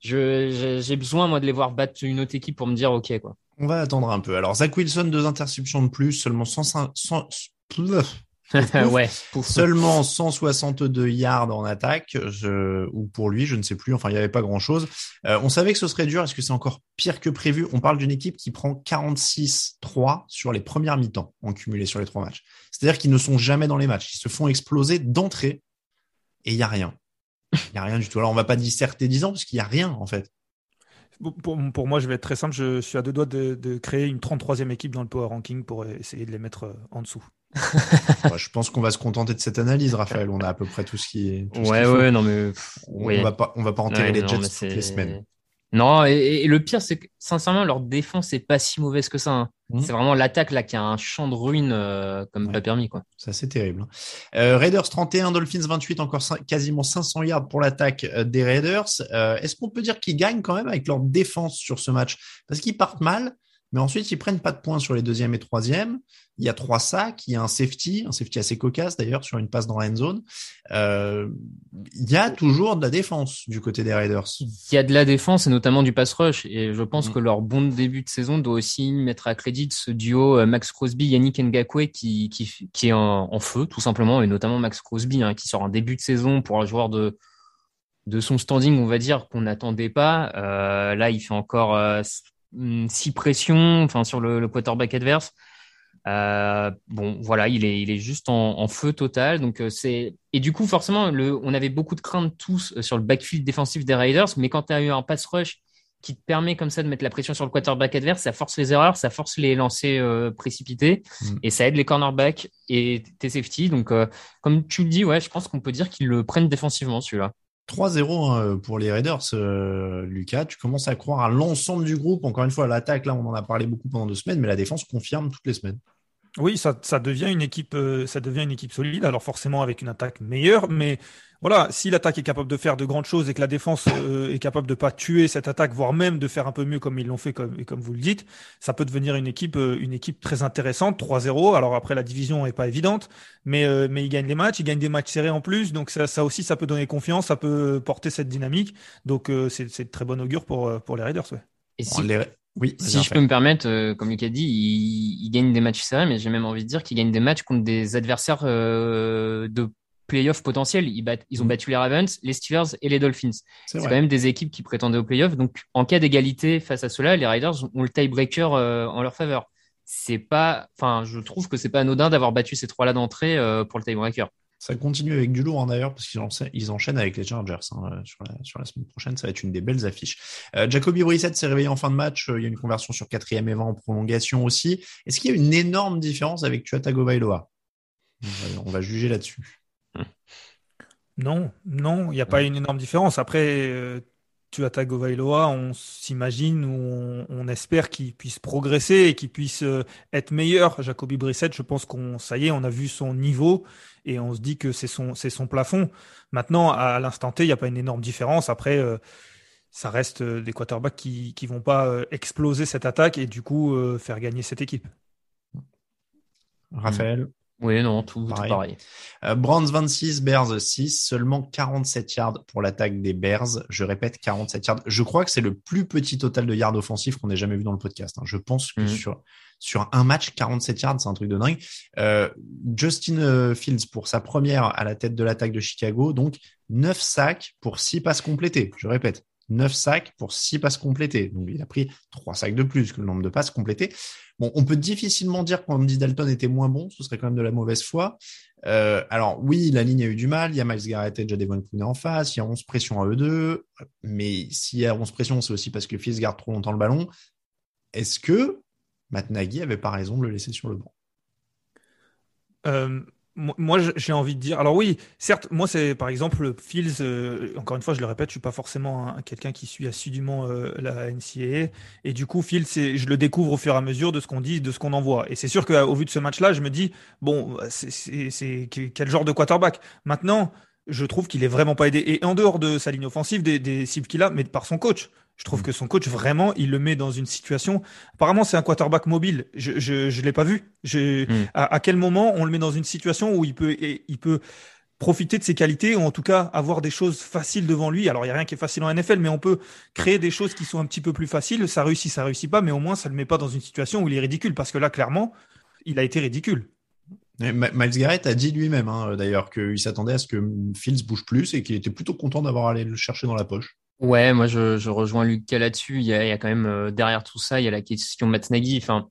je j'ai besoin moi de les voir battre une autre équipe pour me dire ok quoi. On va attendre un peu. Alors Zach Wilson, deux interceptions de plus, seulement cent cinq, cent, Pouf, pouf. Ouais. Pouf. Seulement cent soixante-deux yards en attaque, je... ou pour lui, je ne sais plus. Enfin, il n'y avait pas grand-chose. Euh, on savait que ce serait dur. Est-ce que c'est encore pire que prévu? On parle d'une équipe qui prend quarante-six trois sur les premières mi-temps en cumulé sur les trois matchs. C'est-à-dire qu'ils ne sont jamais dans les matchs. Ils se font exploser d'entrée et il n'y a rien. Il n'y a rien du tout. Alors, on ne va pas disserter dix ans parce qu'il n'y a rien, en fait. Pour, pour moi, je vais être très simple. Je suis à deux doigts de, de créer une trente-troisième équipe dans le Power Ranking pour essayer de les mettre euh, en dessous. Ouais, je pense qu'on va se contenter de cette analyse, Raphaël. On a à peu près tout ce qui. Tout ouais, ce qu'il ouais, faut. non mais. On, ouais. on va pas, on va pas enterrer ouais, les non, Jets mais toutes c'est... les semaines. Non, et, et le pire, c'est que sincèrement, leur défense est pas si mauvaise que ça. Hein. Mmh. C'est vraiment l'attaque là qui a un champ de ruines euh, comme ouais. pas permis, quoi. Ça, c'est terrible. Euh, Raiders trente et un, Dolphins vingt-huit, encore cinq, quasiment cinq cents yards pour l'attaque des Raiders. Euh, est-ce qu'on peut dire qu'ils gagnent quand même avec leur défense sur ce match? Parce qu'ils partent mal, mais ensuite ils prennent pas de points sur les deuxième et troisième. Il y a trois sacs, il y a un safety, un safety assez cocasse d'ailleurs sur une passe dans la end zone. Euh, il y a toujours de la défense du côté des Raiders. Il y a de la défense et notamment du pass rush. Et je pense mmh. que leur bon début de saison doit aussi mettre à crédit ce duo Max Crosby, Yannick Ngakoue qui, qui, qui est en, en feu tout simplement, et notamment Max Crosby hein, qui sort un début de saison pour un joueur de de son standing, on va dire, qu'on n'attendait pas. Euh, là, il fait encore euh, six pressions, enfin sur le, le quarterback adverse. Euh, bon, voilà, il est, il est juste en, en feu total. Donc euh, c'est et du coup forcément, le, on avait beaucoup de craintes tous sur le backfield défensif des Raiders, mais quand tu as eu un pass rush qui te permet comme ça de mettre la pression sur le quarterback adverse, ça force les erreurs, ça force les lancers euh, précipités mmh. et ça aide les cornerbacks et tes safety. Donc euh, comme tu le dis, ouais, je pense qu'on peut dire qu'ils le prennent défensivement celui-là. trois zéro hein, pour les Raiders, euh, Lucas. Tu commences à croire à l'ensemble du groupe. Encore une fois, l'attaque, là, on en a parlé beaucoup pendant deux semaines, mais la défense confirme toutes les semaines. Oui, ça, ça devient une équipe, euh, ça devient une équipe solide. Alors forcément avec une attaque meilleure, mais voilà, si l'attaque est capable de faire de grandes choses et que la défense euh, est capable de pas tuer cette attaque, voire même de faire un peu mieux comme ils l'ont fait, comme, et comme vous le dites, ça peut devenir une équipe, euh, une équipe très intéressante. trois zéro. Alors après, la division est pas évidente, mais euh, mais ils gagnent les matchs, ils gagnent des matchs serrés en plus, donc ça, ça aussi, ça peut donner confiance, ça peut porter cette dynamique. Donc euh, c'est, c'est de très bon augure pour pour les Raiders, ouais. Et si... les... Oui, si je fait. peux me permettre, euh, comme Lucas dit, ils, ils gagnent des matchs serrés, mais j'ai même envie de dire qu'ils gagnent des matchs contre des adversaires euh, de playoffs potentiels. Ils, battent, ils ont battu les Ravens, les Steelers et les Dolphins. C'est, c'est quand même des équipes qui prétendaient aux playoffs. Donc, en cas d'égalité face à cela, les Raiders ont le tiebreaker euh, en leur faveur. C'est pas, enfin, je trouve que c'est pas anodin d'avoir battu ces trois-là d'entrée euh, pour le tiebreaker. Ça continue avec du lourd hein, d'ailleurs parce qu'ils enchaînent, ils enchaînent avec les Chargers hein, sur, la, sur la semaine prochaine. Ça va être une des belles affiches. Euh, Jacoby Brissett s'est réveillé en fin de match. Il y a une conversion sur quatrième et vingt en prolongation aussi. Est-ce qu'il y a une énorme différence avec Tua Tagovailoa? on, va, on va juger là-dessus. Non, non, il n'y a pas une énorme différence. Après, euh, Tua Tagovailoa, on s'imagine ou on, on espère qu'il puisse progresser et qu'il puisse euh, être meilleur. Jacoby Brissett, je pense qu'on, ça y est, on a vu son niveau. Et on se dit que c'est son, c'est son plafond. Maintenant, à l'instant T, il n'y a pas une énorme différence. Après, euh, ça reste euh, des quarterbacks qui qui vont pas euh, exploser cette attaque et du coup euh, faire gagner cette équipe. Raphaël? Oui, non, tout pareil. Tout pareil. Euh, Browns vingt-six, Bears six, seulement quarante-sept yards pour l'attaque des Bears. Je répète, quarante-sept yards. Je crois que c'est le plus petit total de yards offensifs qu'on ait jamais vu dans le podcast. Hein. Je pense que mmh. sur sur un match, quarante-sept yards, c'est un truc de dingue. Euh, Justin Fields pour sa première à la tête de l'attaque de Chicago, donc neuf sacs pour six passes complétées. Je répète, neuf sacs pour six passes complétées. Donc il a pris trois sacs de plus que le nombre de passes complétées. Bon, on peut difficilement dire qu'Andy Dalton était moins bon, ce serait quand même de la mauvaise foi. Euh, alors oui, la ligne a eu du mal, il y a Myles Garrett et Jadevon Clowney en face, il y a onze pressions à eux deux, mais s'il y a onze pressions, c'est aussi parce que Fields garde trop longtemps le ballon. Est-ce que Matt Nagy avait pas raison de le laisser sur le banc? Euh, moi, j'ai envie de dire. Alors oui, certes, moi c'est par exemple Fields. Euh, encore une fois, je le répète, je suis pas forcément un, quelqu'un qui suit assidûment euh, la N C A A, et du coup, Fields, c'est, je le découvre au fur et à mesure de ce qu'on dit, de ce qu'on en voit. Et c'est sûr qu'au vu de ce match-là, je me dis bon, c'est, c'est, c'est quel genre de quarterback. Maintenant, je trouve qu'il est vraiment pas aidé, et en dehors de sa ligne offensive, des, des cibles qu'il a, mais par son coach. Je trouve que son coach, vraiment, il le met dans une situation... Apparemment, c'est un quarterback mobile. Je je, je l'ai pas vu. Je, mm. à, à quel moment on le met dans une situation où il peut, il peut profiter de ses qualités, ou en tout cas avoir des choses faciles devant lui. Alors, il n'y a rien qui est facile en N F L, mais on peut créer des choses qui sont un petit peu plus faciles. Ça réussit, ça réussit pas, mais au moins, ça le met pas dans une situation où il est ridicule. Parce que là, clairement, il a été ridicule. Myles Garrett a dit lui-même, hein, d'ailleurs, qu'il s'attendait à ce que Fields bouge plus et qu'il était plutôt content d'avoir allé le chercher dans la poche. Ouais, moi je, je rejoins Lucas là-dessus. Il y a, il y a quand même euh, derrière tout ça, il y a la question Matt Nagy. Enfin,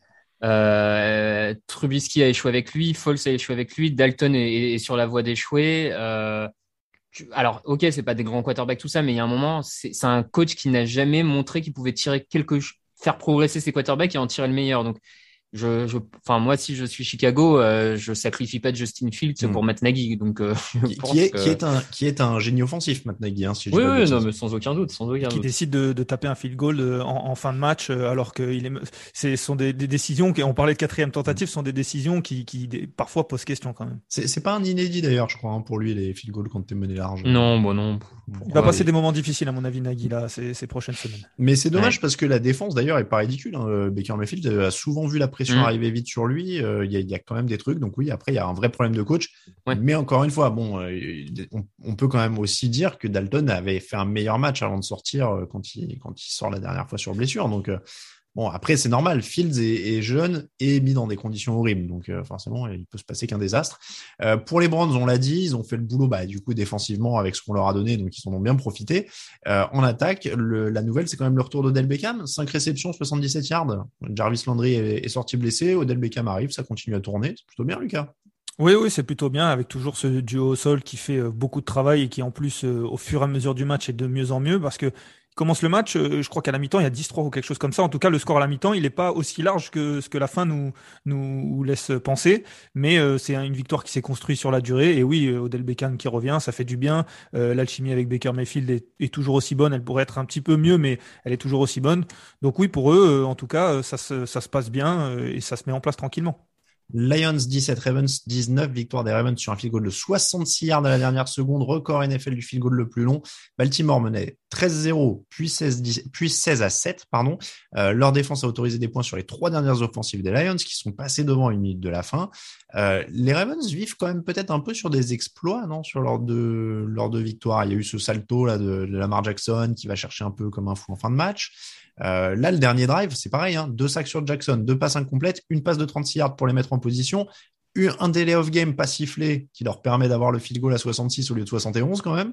euh, Trubisky a échoué avec lui, Foles a échoué avec lui, Dalton est, est sur la voie d'échouer. Euh, alors, ok, c'est pas des grands quarterbacks tout ça, mais il y a un moment, c'est, c'est un coach qui n'a jamais montré qu'il pouvait tirer quelque, faire progresser ses quarterbacks et en tirer le meilleur. Donc Je, je, enfin moi, si je suis Chicago, euh, je sacrifie pas Justin Fields mmh. pour Matt Nagy, donc euh, je qui, pense qui, est, que... qui est un qui est un génie offensif, Matt Nagy, hein, si je oui, dis pas oui, de non, mais sans aucun doute, sans aucun qui doute. décide de, de taper un field goal en, en fin de match, alors que il est, c'est sont des, des décisions qui, on parlait de quatrième tentative, mmh. sont des décisions qui, qui des, parfois posent question quand même. C'est, c'est pas un inédit d'ailleurs, je crois, hein, pour lui les field goals quand t'es mené large. Non, bon non. Pourquoi il va passer les... des moments difficiles à mon avis, Nagy là, ces, ces prochaines semaines. Mais c'est dommage ouais. parce que la défense d'ailleurs est pas ridicule. Hein. Baker Mayfield a souvent vu la pression mmh. arriver vite sur lui. Il euh, y, a, y a quand même des trucs. Donc oui, après il y a un vrai problème de coach. Ouais. Mais encore une fois, bon, euh, on, on peut quand même aussi dire que Dalton avait fait un meilleur match avant de sortir euh, quand il quand il sort la dernière fois sur blessure. Donc euh, bon, après c'est normal. Fields est, est jeune et mis dans des conditions horribles. Donc euh, forcément, il peut se passer qu'un désastre. Euh, pour les Browns, on l'a dit, ils ont fait le boulot, bah du coup défensivement avec ce qu'on leur a donné, donc ils en ont bien profité. Euh, en attaque, le, la nouvelle, c'est quand même le retour d'Odell Beckham. cinq réceptions, soixante-dix-sept yards. Jarvis Landry est, est sorti blessé. Odell Beckham arrive, ça continue à tourner. C'est plutôt bien, Lucas. Oui, oui, c'est plutôt bien, avec toujours ce duo au sol qui fait beaucoup de travail et qui en plus, au fur et à mesure du match, est de mieux en mieux parce que commence le match, je crois qu'à la mi-temps, il y a dix trois ou quelque chose comme ça. En tout cas, le score à la mi-temps, il n'est pas aussi large que ce que la fin nous, nous laisse penser. Mais euh, c'est une victoire qui s'est construite sur la durée. Et oui, Odell Beckham qui revient, ça fait du bien. Euh, l'alchimie avec Baker Mayfield est, est toujours aussi bonne. Elle pourrait être un petit peu mieux, mais elle est toujours aussi bonne. Donc oui, pour eux, en tout cas, ça se, ça se passe bien et ça se met en place tranquillement. Lions dix-sept, Ravens dix-neuf, victoire des Ravens sur un field goal de soixante-six yards à la dernière seconde, record N F L du field goal le plus long. Baltimore menait treize zéro, puis seize, dix, puis seize à sept, pardon. Euh, leur défense a autorisé des points sur les trois dernières offensives des Lions qui sont passées devant une minute de la fin. Euh, les Ravens vivent quand même peut-être un peu sur des exploits, non, sur leurs deux, leurs deux victoires. Il y a eu ce salto là de, de Lamar Jackson qui va chercher un peu comme un fou en fin de match. Euh, là, le dernier drive, c'est pareil, hein, deux sacs sur Jackson, deux passes incomplètes, une passe de trente-six yards pour les mettre en position, un délai off game pas sifflé qui leur permet d'avoir le field goal à soixante-six au lieu de soixante et onze quand même.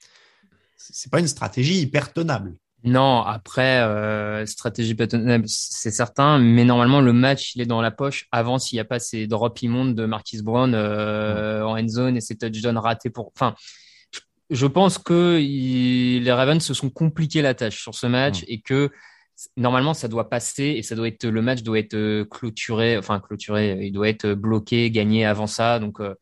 C'est pas une stratégie hyper tenable. Non, après, euh, stratégie pas tenable, c'est certain, mais normalement, le match, il est dans la poche avant s'il n'y a pas ces drops immondes de Marquise Brown euh, ouais. en end zone et ces touchdowns ratés pour... Enfin, je pense que il... les Ravens se sont compliqué la tâche sur ce match ouais. et que normalement, ça doit passer et ça doit être, le match doit être clôturé, enfin, clôturé, il doit être bloqué, gagné avant ça, donc... Euh,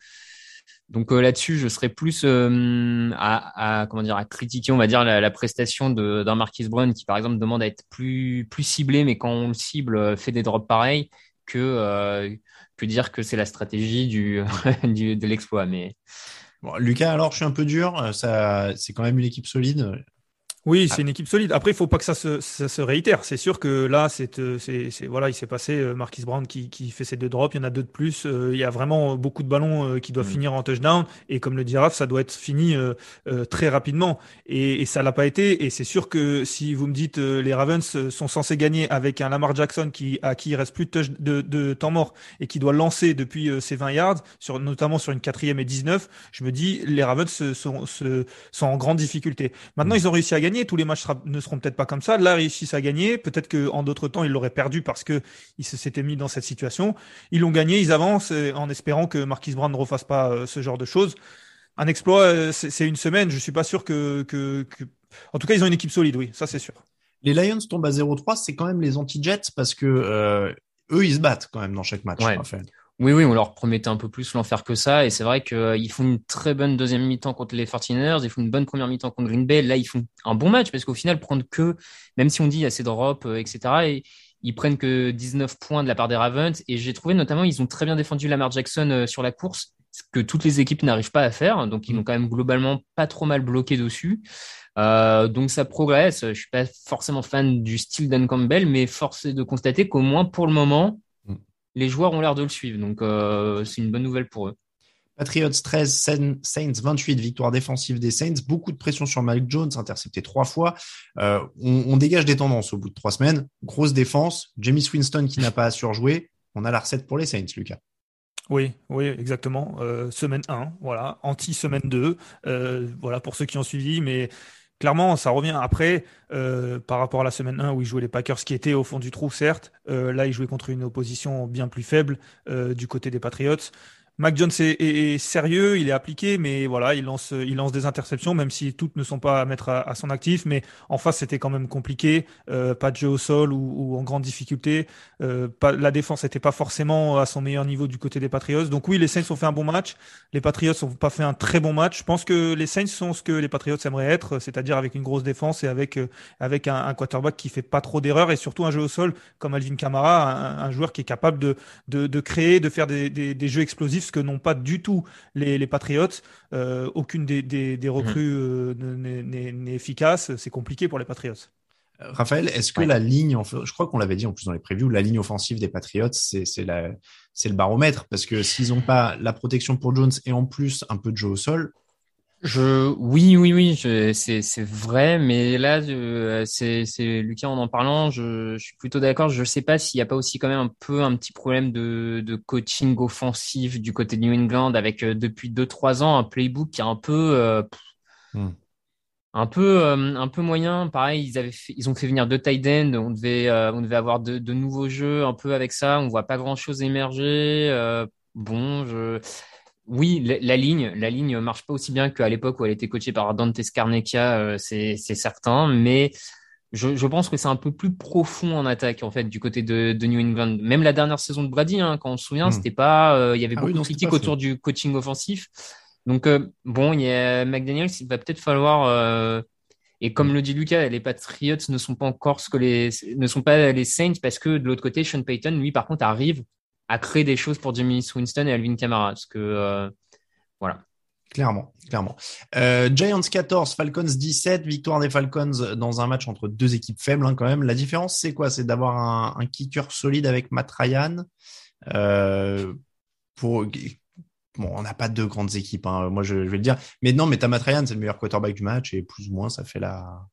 Donc euh, là-dessus, je serais plus euh, à, à comment dire à critiquer, on va dire la, la prestation de, d'un Marquise Brown qui, par exemple, demande à être plus plus ciblé, mais quand on le cible, fait des drops pareils, que euh, que dire que c'est la stratégie du, du de l'exploit. Mais bon, Lucas, alors je suis un peu dur. Ça, c'est quand même une équipe solide. Oui, c'est une équipe solide. Après, il faut pas que ça se, ça se réitère. C'est sûr que là, c'est, c'est, c'est voilà, il s'est passé euh, Marquise Brown qui, qui fait ses deux drops. Il y en a deux de plus. Euh, il y a vraiment beaucoup de ballons euh, qui doivent mmh. finir en touchdown. Et comme le dit Raph, ça doit être fini euh, euh, très rapidement. Et, et ça l'a pas été. Et c'est sûr que si vous me dites euh, les Ravens sont censés gagner avec un Lamar Jackson qui à qui il reste plus de, touch, de, de temps mort et qui doit lancer depuis euh, ses vingt yards, sur notamment sur une quatrième et dix-neuf, je me dis les Ravens sont, sont, sont en grande difficulté. Maintenant, mmh. ils ont réussi à gagner. Tous les matchs ne seront peut-être pas comme ça. Là, ils réussissent à gagner. Peut-être qu'en d'autres temps, ils l'auraient perdu parce que ils se s'étaient mis dans cette situation. Ils l'ont gagné, ils avancent en espérant que Marquise Brown ne refasse pas ce genre de choses. Un exploit, c'est, c'est une semaine. Je suis pas sûr que, que, que... En tout cas, ils ont une équipe solide, oui, ça c'est sûr. Les Lions tombent à zéro trois, c'est quand même les anti-Jets parce que euh, eux, ils se battent quand même dans chaque match. Ouais. Raphaël. Oui, oui, on leur promettait un peu plus l'enfer que ça. Et c'est vrai qu'ils euh, font une très bonne deuxième mi-temps contre les forty-niners. Ils font une bonne première mi-temps contre Green Bay. Là, ils font un bon match parce qu'au final, prendre que, même si on dit il y a ces drops, euh, et cetera, et ils prennent que dix-neuf points de la part des Ravens. Et j'ai trouvé notamment, ils ont très bien défendu Lamar Jackson euh, sur la course, ce que toutes les équipes n'arrivent pas à faire. Donc, ils l'ont quand même globalement pas trop mal bloqué dessus. Euh, donc, ça progresse. Je suis pas forcément fan du style Dan Campbell, mais force est de constater qu'au moins pour le moment, les joueurs ont l'air de le suivre, donc euh, c'est une bonne nouvelle pour eux. Patriots treize, Saints vingt-huit, victoire défensive des Saints. Beaucoup de pression sur Mike Jones, intercepté trois fois. Euh, on, on dégage des tendances au bout de trois semaines. Grosse défense. Jameis Winston qui n'a pas à surjouer. On a la recette pour les Saints, Lucas. Oui, oui, exactement. Euh, semaine un, voilà. Anti-semaine deux, euh, voilà, pour ceux qui ont suivi. Mais clairement, ça revient après, euh, par rapport à la semaine un où ils jouaient les Packers qui étaient au fond du trou, certes. Euh, là, ils jouaient contre une opposition bien plus faible euh, du côté des Patriots. Mac Jones est, est- est sérieux, il est appliqué, mais voilà, il lance, il lance des interceptions, même si toutes ne sont pas à mettre à, à son actif. Mais en face, c'était quand même compliqué. Euh, pas de jeu au sol ou, ou en grande difficulté. Euh, pas, la défense n'était pas forcément à son meilleur niveau du côté des Patriots. Donc oui, les Saints ont fait un bon match. Les Patriots n'ont pas fait un très bon match. Je pense que les Saints sont ce que les Patriots aimeraient être, c'est-à-dire avec une grosse défense et avec, euh, avec un, un quarterback qui fait pas trop d'erreurs et surtout un jeu au sol comme Alvin Kamara, un, un joueur qui est capable de, de, de créer, de faire des, des, des jeux explosifs, ce que n'ont pas du tout les, les Patriots. Euh, aucune des, des, des recrues euh, n'est, n'est- n'est efficace. C'est compliqué pour les Patriots. Euh, Raphaël, est-ce que Ouais. la ligne, en fait- je crois qu'on l'avait dit en plus dans les previews, la ligne offensive des Patriots, c'est c'est la, c'est le baromètre parce que s'ils n'ont pas la protection pour Jones et en plus un peu de jeu au sol, Je, oui, oui, oui, je, c'est, c'est vrai, mais là, euh, c'est, c'est Lucas en en parlant, je, je suis plutôt d'accord. Je sais pas s'il n'y a pas aussi quand même un peu un petit problème de, de coaching offensif du côté de New England avec euh, depuis deux, trois ans un playbook qui est un peu, euh, Hmm. un peu, euh, un peu moyen. Pareil, ils avaient fait- ils ont fait venir deux tight ends. On devait, euh, on devait avoir de, de nouveaux jeux un peu avec ça. On voit pas grand-chose émerger. Euh, bon, je, oui, la, la ligne, la ligne marche pas aussi bien qu'à l'époque où elle était coachée par Dante Scarnecchia, euh, c'est, c'est certain. Mais je, je pense que c'est un peu plus profond en attaque en fait du côté de, de New England. Même la dernière saison de Brady, hein, quand on se souvient, Hmm. c'était pas, euh, il y avait Ah oui, beaucoup de non, c'était critiques pas faux. autour du coaching offensif. Donc euh, bon, il y a McDaniels, il va peut-être falloir euh, et comme Hmm. le dit Lucas, les Patriots ne sont pas encore ce que les ne sont pas les Saints parce que de l'autre côté, Sean Payton, lui, par contre, arrive à créer des choses pour Jameis Winston et Alvin Kamara. Parce que euh, voilà. Clairement, clairement. Euh, Giants quatorze, Falcons dix-sept, victoire des Falcons dans un match entre deux équipes faibles hein, quand même. La différence, c'est quoi? C'est d'avoir un, un kicker solide avec Matt Ryan. Euh, pour Bon, on n'a pas deux grandes équipes, hein, moi je, je vais le dire. Mais non, mais t'as Matt Ryan, c'est le meilleur quarterback du match et plus ou moins ça fait la.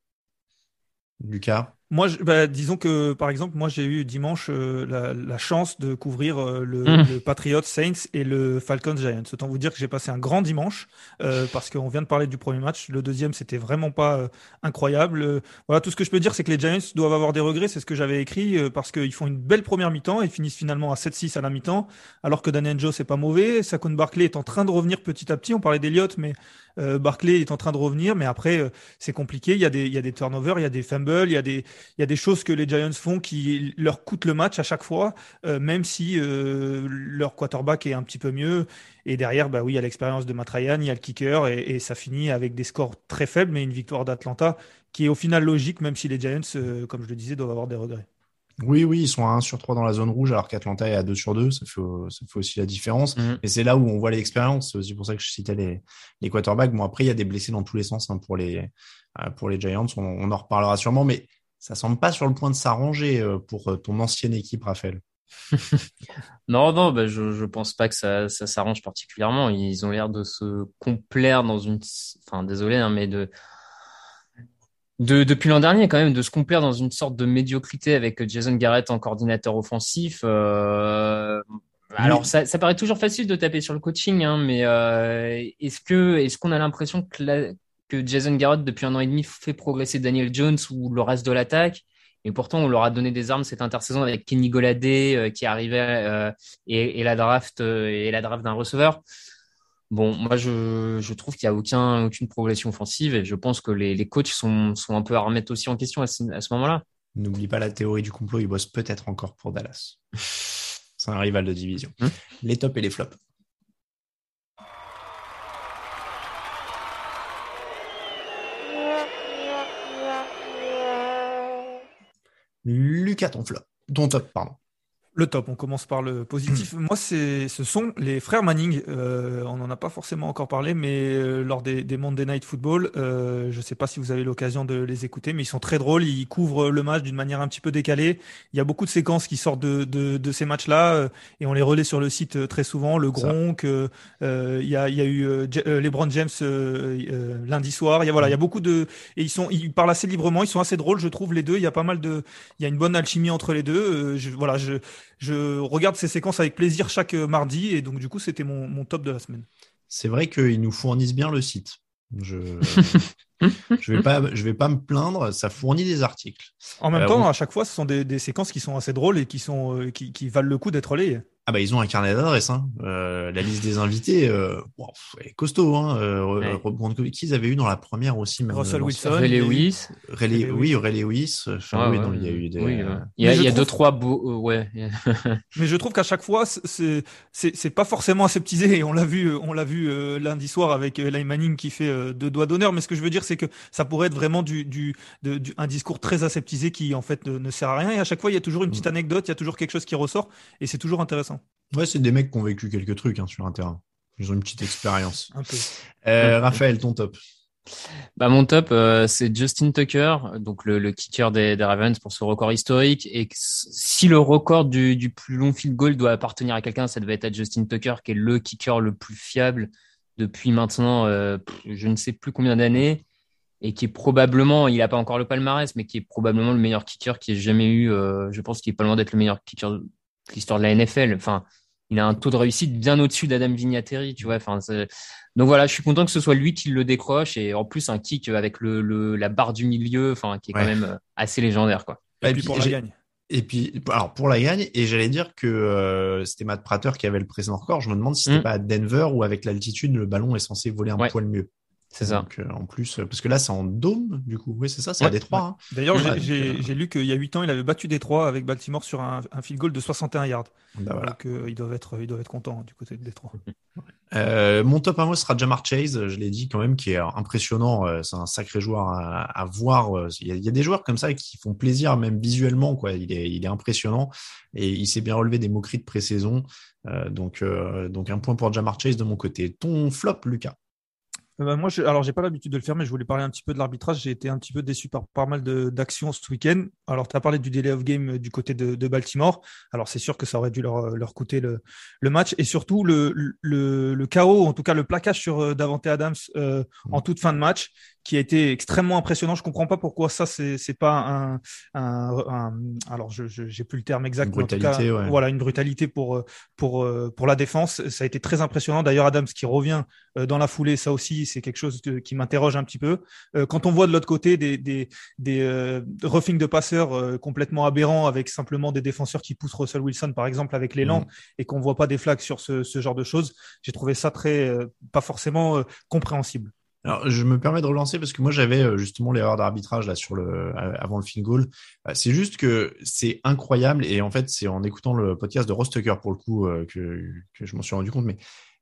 Lucas. Moi, je- bah, disons que par exemple, moi j'ai eu dimanche euh, la, la chance de couvrir euh, le, Mmh. le Patriots Saints et le Falcons Giants. Autant vous dire que j'ai passé un grand dimanche euh, parce qu'on vient de parler du premier match. Le deuxième, c'était vraiment pas euh, incroyable. Euh, voilà, tout ce que je peux dire, c'est que les Giants doivent avoir des regrets. C'est ce que j'avais écrit euh, parce qu'ils font une belle première mi-temps et finissent finalement à sept six à la mi-temps, alors que Daniel Jones c'est pas mauvais. Saquon Barkley est en train de revenir petit à petit. On parlait d'Eliott, mais euh, Barkley est en train de revenir. Mais après, euh, c'est compliqué. Il y a des, il y a des turnovers, il y a des fumbles, il y a des il y a des choses que les Giants font qui leur coûtent le match à chaque fois, euh, même si euh, leur quarterback est un petit peu mieux. Et derrière, bah oui, il y a l'expérience de Matt Ryan, il y a le kicker, et, et ça finit avec des scores très faibles, mais une victoire d'Atlanta qui est au final logique, même si les Giants, euh, comme je le disais, doivent avoir des regrets. Oui, oui, ils sont à un sur trois dans la zone rouge, alors qu'Atlanta est à deux sur deux. Ça fait, ça fait aussi la différence. Mmh. Et c'est là où on voit l'expérience. C'est aussi pour ça que je citais les, les quarterbacks. Bon, après, il y a des blessés dans tous les sens hein, pour, les, euh, pour les Giants. On, on en reparlera sûrement, mais ça semble pas sur le point de s'arranger euh, pour ton ancienne équipe, Raphaël. Non, non, bah, je, je pense pas que ça, ça s'arrange particulièrement. Ils ont l'air de se complaire dans une, enfin, désolé, hein, mais de, de, depuis l'an dernier, quand même, de se complaire dans une sorte de médiocrité avec Jason Garrett en coordinateur offensif. Euh, alors, Lui- ça, ça paraît toujours facile de taper sur le coaching, hein, mais euh, est-ce que, est-ce qu'on a l'impression que, la- que Jason Garrett, depuis un an et demi, fait progresser Daniel Jones ou le reste de l'attaque? Et pourtant, on leur a donné des armes cette intersaison avec Kenny Golladay euh, qui arrivait euh, et, et la draft euh, et la draft d'un receveur. Bon, moi, je, je trouve qu'il n'y a aucun, aucune progression offensive et je pense que les, les coachs sont, sont un peu à remettre aussi en question à ce, à ce moment-là. N'oublie pas la théorie du complot, il bosse peut-être encore pour Dallas. C'est un rival de division. Hum. Les tops et les flops. Lucas, ton flop. Ton top, pardon. Le top, on commence par le positif. Moi, c'est, ce sont les frères Manning. Euh, on n'en a pas forcément encore parlé, mais euh, lors des, des Monday Night Football, euh, je ne sais pas si vous avez l'occasion de les écouter, mais ils sont très drôles. Ils couvrent le match d'une manière un petit peu décalée. Il y a beaucoup de séquences qui sortent de, de, de ces matchs-là euh, et on les relaie sur le site euh, très souvent. Le Gronk, euh, euh, il y a, il y a eu euh, J- euh, LeBron James euh, euh, lundi soir. Il y a voilà, il y a beaucoup de et ils sont, ils parlent assez librement. Ils sont assez drôles, je trouve les deux. Il y a pas mal de, il y a une bonne alchimie entre les deux. Euh, je, voilà, je je regarde ces séquences avec plaisir chaque mardi et donc du coup c'était mon, mon top de la semaine. C'est vrai qu'ils nous fournissent bien le site. Je je vais pas je vais pas me plaindre, ça fournit des articles. En même euh, temps, on... à chaque fois, ce sont des, des séquences qui sont assez drôles et qui sont euh, qui, qui valent le coup d'être relayées. Ah bah ils ont un carnet d'adresses, hein. Euh, la liste des invités, euh, wow, elle est costaud, hein. Euh, ouais. Qui ils avaient eu dans la première aussi, même Russell Wilson, Ray Lewis, Ray Lewis, oui, Ray Lewis. Enfin, ah, oui, ouais, non, il y a eu des. Oui, ouais. Il y a, il y a trouve... deux trois beaux, euh, ouais. Mais je trouve qu'à chaque fois, c'est c'est c'est pas forcément aseptisé. Et on l'a vu, on l'a vu euh, lundi soir avec Eli Manning qui fait euh, deux doigts d'honneur. Mais ce que je veux dire, c'est que ça pourrait être vraiment du du, de, du un discours très aseptisé qui en fait ne, ne sert à rien. Et à chaque fois, il y a toujours une petite anecdote, il y a toujours quelque chose qui ressort, et c'est toujours intéressant. Ouais, c'est des mecs qui ont vécu quelques trucs hein, sur un terrain. Ils ont une petite expérience. Un peu. Euh, Raphaël, ton top. Bah mon top, euh, c'est Justin Tucker, donc le, le kicker des, des Ravens pour ce record historique. Et si le record du, du plus long field goal doit appartenir à quelqu'un, ça devait être à Justin Tucker, qui est le kicker le plus fiable depuis maintenant, euh, je ne sais plus combien d'années, et qui est probablement, il a pas encore le palmarès, mais qui est probablement le meilleur kicker qui ait jamais eu. Euh, je pense qu'il est pas loin d'être le meilleur kicker de l'histoire de la N F L. Enfin, il a un taux de réussite bien au-dessus d'Adam Vinatieri, tu vois. Enfin, donc voilà, je suis content que ce soit lui qui le décroche, et en plus un kick avec le, le la barre du milieu, enfin, qui est quand ouais. même assez légendaire, quoi. Et, et puis, puis pour la gagne. Et puis, alors pour la gagne, et j'allais dire que euh, c'était Matt Prater qui avait le précédent record. Je me demande si c'était mmh. pas à Denver où avec l'altitude le ballon est censé voler un ouais. poil mieux. C'est ça. Donc, euh, en plus, parce que là, c'est en dôme, du coup. Oui, c'est ça, c'est ouais. à Détroit. Hein. D'ailleurs, ouais, j'ai, euh... j'ai lu qu'il y a huit ans, il avait battu Détroit avec Baltimore sur un, un field goal de soixante et un yards. Bah, voilà. Donc, euh, ils doivent être, ils doivent être contents du côté de Détroit. Euh, mon top un mot sera Ja'Marr Chase, je l'ai dit quand même, qui est impressionnant. C'est un sacré joueur à, à voir. Il y, a, il y a des joueurs comme ça qui font plaisir, même visuellement, quoi. Il est, il est impressionnant et il s'est bien relevé des moqueries de pré-saison. Euh, donc, euh, donc un point pour Ja'Marr Chase de mon côté. Ton flop, Lucas? Euh, moi, je, alors j'ai pas l'habitude de le faire, mais je voulais parler un petit peu de l'arbitrage. J'ai été un petit peu déçu par pas mal de, d'actions ce week-end. Alors, tu as parlé du delay of game du côté de, de Baltimore. Alors, c'est sûr que ça aurait dû leur, leur coûter le, le match. Et surtout, le, le, le chaos, en tout cas le plaquage sur Davante Adams euh, en toute fin de match, qui a été extrêmement impressionnant. Je comprends pas pourquoi ça, c'est, c'est pas un, un, un alors je, je j'ai plus le terme exact. Une brutalité, en tout cas, ouais. Voilà, une brutalité pour, pour, pour la défense. Ça a été très impressionnant. D'ailleurs, Adams qui revient dans la foulée, ça aussi, c'est quelque chose de, qui m'interroge un petit peu. Euh, quand on voit de l'autre côté des, des, des euh, roughing de passeurs euh, complètement aberrants avec simplement des défenseurs qui poussent Russell Wilson, par exemple, avec l'élan, mmh. et qu'on voit pas des flags sur ce, ce genre de choses, j'ai trouvé ça très, euh, pas forcément euh, compréhensible. Alors, je me permets de relancer parce que moi, j'avais justement l'erreur d'arbitrage là sur le avant le field goal. C'est juste que c'est incroyable et en fait, c'est en écoutant le podcast de Ross Tucker pour le coup que que je m'en suis rendu compte. Mais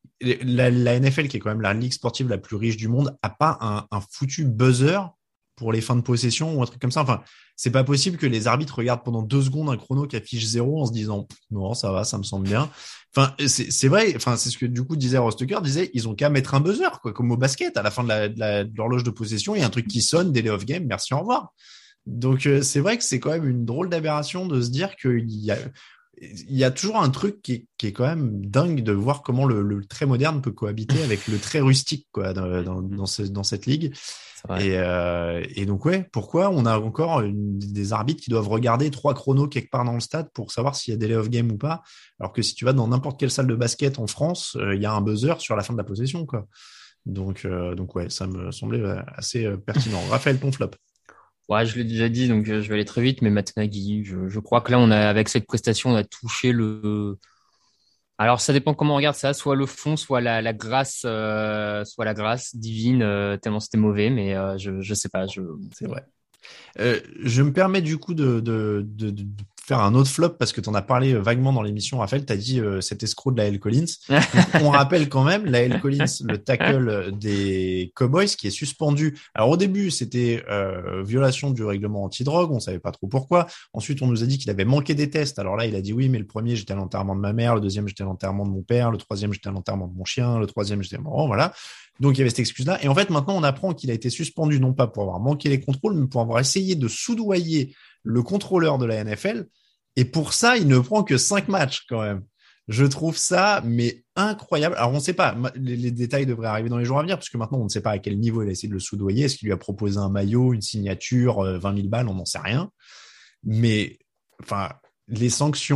la, la N F L, qui est quand même la ligue sportive la plus riche du monde, a pas un, un foutu buzzer pour les fins de possession ou un truc comme ça. Enfin, c'est pas possible que les arbitres regardent pendant deux secondes un chrono qui affiche zéro en se disant non, ça va, ça me semble bien. Enfin, c'est, c'est vrai. Enfin, c'est ce que du coup disait Ross Tucker, disait ils ont qu'à mettre un buzzer, quoi, comme au basket à la fin de, la, de, la, de l'horloge de possession, il y a un truc qui sonne, delay of game, merci, au revoir. Donc euh, c'est vrai que c'est quand même une drôle d'aberration de se dire qu'il y a il y a toujours un truc qui est, qui est quand même dingue de voir comment le, le très moderne peut cohabiter avec le très rustique, quoi, dans, dans, dans, ce, dans cette ligue. Et, euh, et donc, ouais, pourquoi on a encore une, des arbitres qui doivent regarder trois chronos quelque part dans le stade pour savoir s'il y a delay of game ou pas, alors que si tu vas dans n'importe quelle salle de basket en France, euh, il y a un buzzer sur la fin de la possession, quoi. Donc, euh, donc ouais, ça me semblait assez euh, pertinent. Raphaël, ton flop? Ouais, je l'ai déjà dit, donc je vais aller très vite, mais Matt Nagy, je, je crois que là, on a, avec cette prestation, on a touché le. Alors, ça dépend comment on regarde ça, soit le fond, soit la, la grâce, euh, soit la grâce divine, euh, tellement c'était mauvais, mais euh, je, je sais pas, je. C'est vrai. Euh, je me permets du coup de, de, de, de faire un autre flop parce que tu en as parlé vaguement dans l'émission, Raphaël. Tu as dit euh, cet escroc de Lael Collins. Donc, on rappelle quand même Lael Collins, le tackle des Cowboys, qui est suspendu. Alors au début, c'était euh, violation du règlement anti-drogue. On savait pas trop pourquoi. Ensuite, on nous a dit qu'il avait manqué des tests. Alors là, il a dit oui, mais le premier, j'étais à l'enterrement de ma mère. Le deuxième, j'étais à l'enterrement de mon père. Le troisième, j'étais à l'enterrement de mon chien. Le troisième, j'étais bon, voilà. Donc, il y avait cette excuse-là. Et en fait, maintenant, on apprend qu'il a été suspendu, non pas pour avoir manqué les contrôles, mais pour avoir essayé de soudoyer le contrôleur de la N F L. Et pour ça, il ne prend que cinq matchs, quand même. Je trouve ça, mais incroyable. Alors, on ne sait pas. Les, les détails devraient arriver dans les jours à venir, parce que maintenant, on ne sait pas à quel niveau il a essayé de le soudoyer. Est-ce qu'il lui a proposé un maillot, une signature, vingt mille balles? On n'en sait rien. Mais, enfin, les sanctions,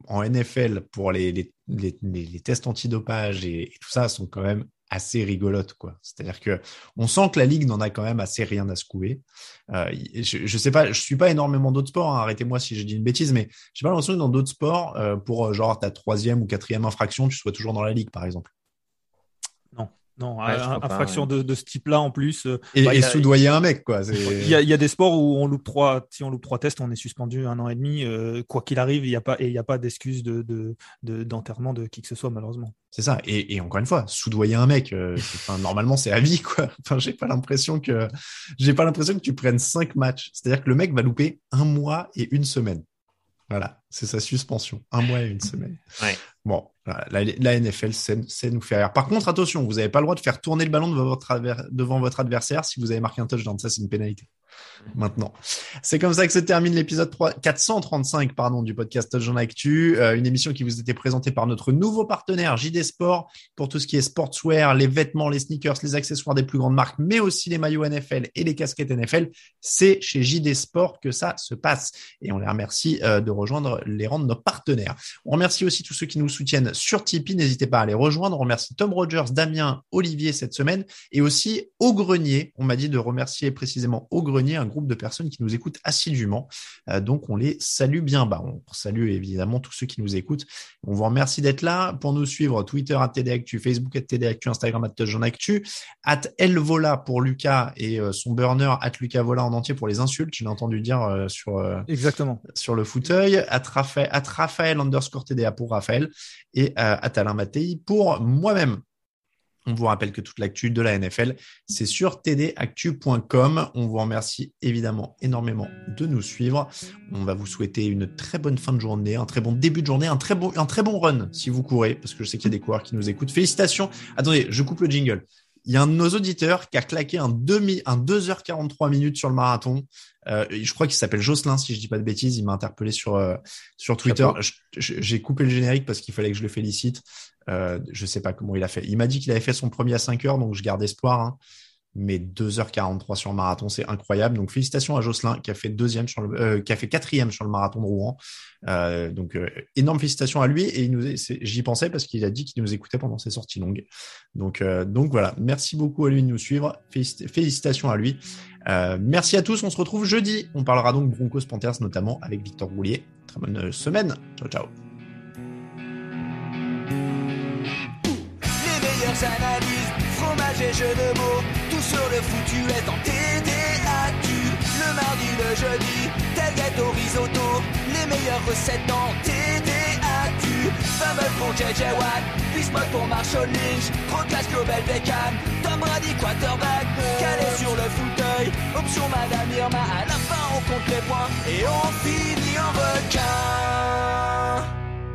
en N F L pour les, les, les, les tests antidopage et, et tout ça sont quand même assez rigolotes, quoi. C'est-à-dire que on sent que la ligue n'en a quand même assez rien à secouer. Euh, je, je sais pas, je suis pas énormément d'autres sports, hein, arrêtez-moi si je dis une bêtise, mais j'ai pas l'impression que dans d'autres sports, euh, pour genre ta troisième ou quatrième infraction, tu sois toujours dans la ligue, par exemple. Non. Non, ouais, infraction pas, ouais. de, de ce type-là en plus. Et, bah, et a, soudoyer un mec, quoi. Il y a, il y a des sports où on loupe trois, si on loupe trois tests, on est suspendu un an et demi. Euh, quoi qu'il arrive, il n'y a pas, et il n'y a pas d'excuse de, de, de, d'enterrement de qui que ce soit, malheureusement. C'est ça. Et, et encore une fois, soudoyer un mec, euh, enfin, normalement, c'est à vie, quoi. Enfin, j'ai pas l'impression que, j'ai pas l'impression que tu prennes cinq matchs. C'est-à-dire que le mec va louper un mois et une semaine. Voilà, c'est sa suspension. Un mois et une semaine. Ouais. Bon, la, la N F L, c'est, c'est nous faire rire. Par contre, attention, vous n'avez pas le droit de faire tourner le ballon devant votre, adver- devant votre adversaire si vous avez marqué un touchdown. Ça, c'est une pénalité. Maintenant, c'est comme ça que se termine l'épisode quatre cent trente-cinq pardon, du podcast Touchdown Actu, euh, une émission qui vous était présentée par notre nouveau partenaire J D Sport pour tout ce qui est sportswear, les vêtements, les sneakers, les accessoires des plus grandes marques, mais aussi les maillots N F L et les casquettes N F L. C'est chez J D Sport que ça se passe et on les remercie euh, de rejoindre les rangs de nos partenaires. On remercie aussi tous ceux qui nous soutiennent sur Tipeee, n'hésitez pas à les rejoindre. On remercie Tom Rogers, Damien, Olivier cette semaine et aussi Au Grenier. On m'a dit de remercier précisément Au Grenier, un groupe de personnes qui nous écoutent assidûment. Euh, donc, on les salue bien bas. On salue évidemment tous ceux qui nous écoutent. On vous remercie d'être là. Pour nous suivre, Twitter arobase T D Actu, Facebook arobase T D Actu, Instagram arobase Touchdown Actu, arobase Elvola pour Lucas et euh, son burner, arobase Lucas Vola en entier pour les insultes. Je l'ai entendu dire euh, sur, euh, Exactement. sur le fauteuil. arobase Raphaël, arobase Raphaël underscore T D A pour Raphaël et euh, arobase Alain Mattei pour moi-même. On vous rappelle que toute l'actu de la N F L, c'est sur t d actu point com. On vous remercie évidemment énormément de nous suivre. On va vous souhaiter une très bonne fin de journée, un très bon début de journée, un très bon, un très bon run si vous courez, parce que je sais qu'il y a des coureurs qui nous écoutent. Félicitations. Attendez, je coupe le jingle. Il y a un de nos auditeurs qui a claqué un, demi, un deux heures quarante-trois minutes sur le marathon. Euh, je crois qu'il s'appelle Jocelyn, si je dis pas de bêtises. Il m'a interpellé sur, euh, sur Twitter. Je, je, j'ai coupé le générique parce qu'il fallait que je le félicite. Euh, je sais pas comment il a fait. Il m'a dit qu'il avait fait son premier à cinq heures, donc je garde espoir. Hein. Mais deux heures quarante-trois sur le marathon, c'est incroyable. Donc félicitations à Jocelyn qui a fait deuxième sur le, euh, qui a fait quatrième sur le marathon de Rouen. Euh, donc euh, énorme félicitations à lui. Et il nous, c'est, j'y pensais parce qu'il a dit qu'il nous écoutait pendant ses sorties longues. Donc euh, donc voilà, merci beaucoup à lui de nous suivre. Félicit- félicitations à lui. Euh, merci à tous. On se retrouve jeudi. On parlera donc Broncos Panthers notamment avec Victor Roulier. Très bonne semaine. Ciao ciao. Analyse, fromage et jeux de mots, tout sur le foutu est en T D A Q. Le mardi, le jeudi, tailgate au risotto, les meilleures recettes en T D A Q. Fumble pour J J Watt, Bismuth pour Marshall Lynch, Proclash Global Beckham, Tom Brady quarterback, calé sur le fauteuil, option Madame Irma, à la fin on compte les points et on finit en requin.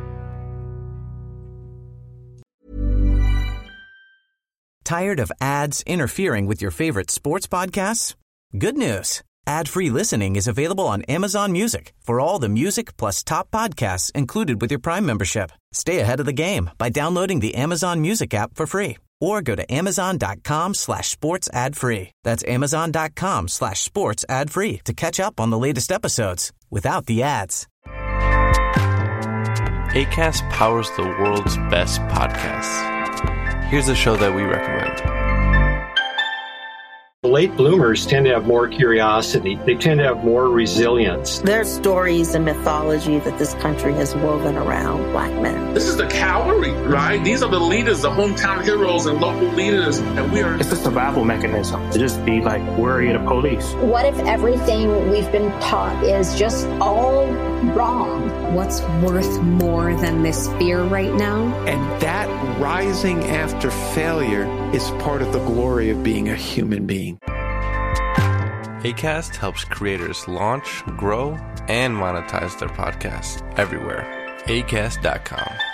Tired of ads interfering with your favorite sports podcasts? Good news. Ad-free listening is available on Amazon Music for all the music plus top podcasts included with your Prime membership. Stay ahead of the game by downloading the Amazon Music app for free or go to amazon.com slash sports ad free. That's amazon.com slash sports ad free to catch up on the latest episodes without the ads. Acast powers the world's best podcasts. Here's a show that we recommend. Late bloomers tend to have more curiosity. They tend to have more resilience. There's stories and mythology that this country has woven around Black men. This is the cavalry, right? These are the leaders, the hometown heroes and local leaders, and we are... It's a survival mechanism to just be like worried of police. What if everything we've been taught is just all wrong? What's worth more than this fear right now? And that rising after failure is part of the glory of being a human being. Acast helps creators launch, grow, and monetize their podcasts everywhere. acast dot com.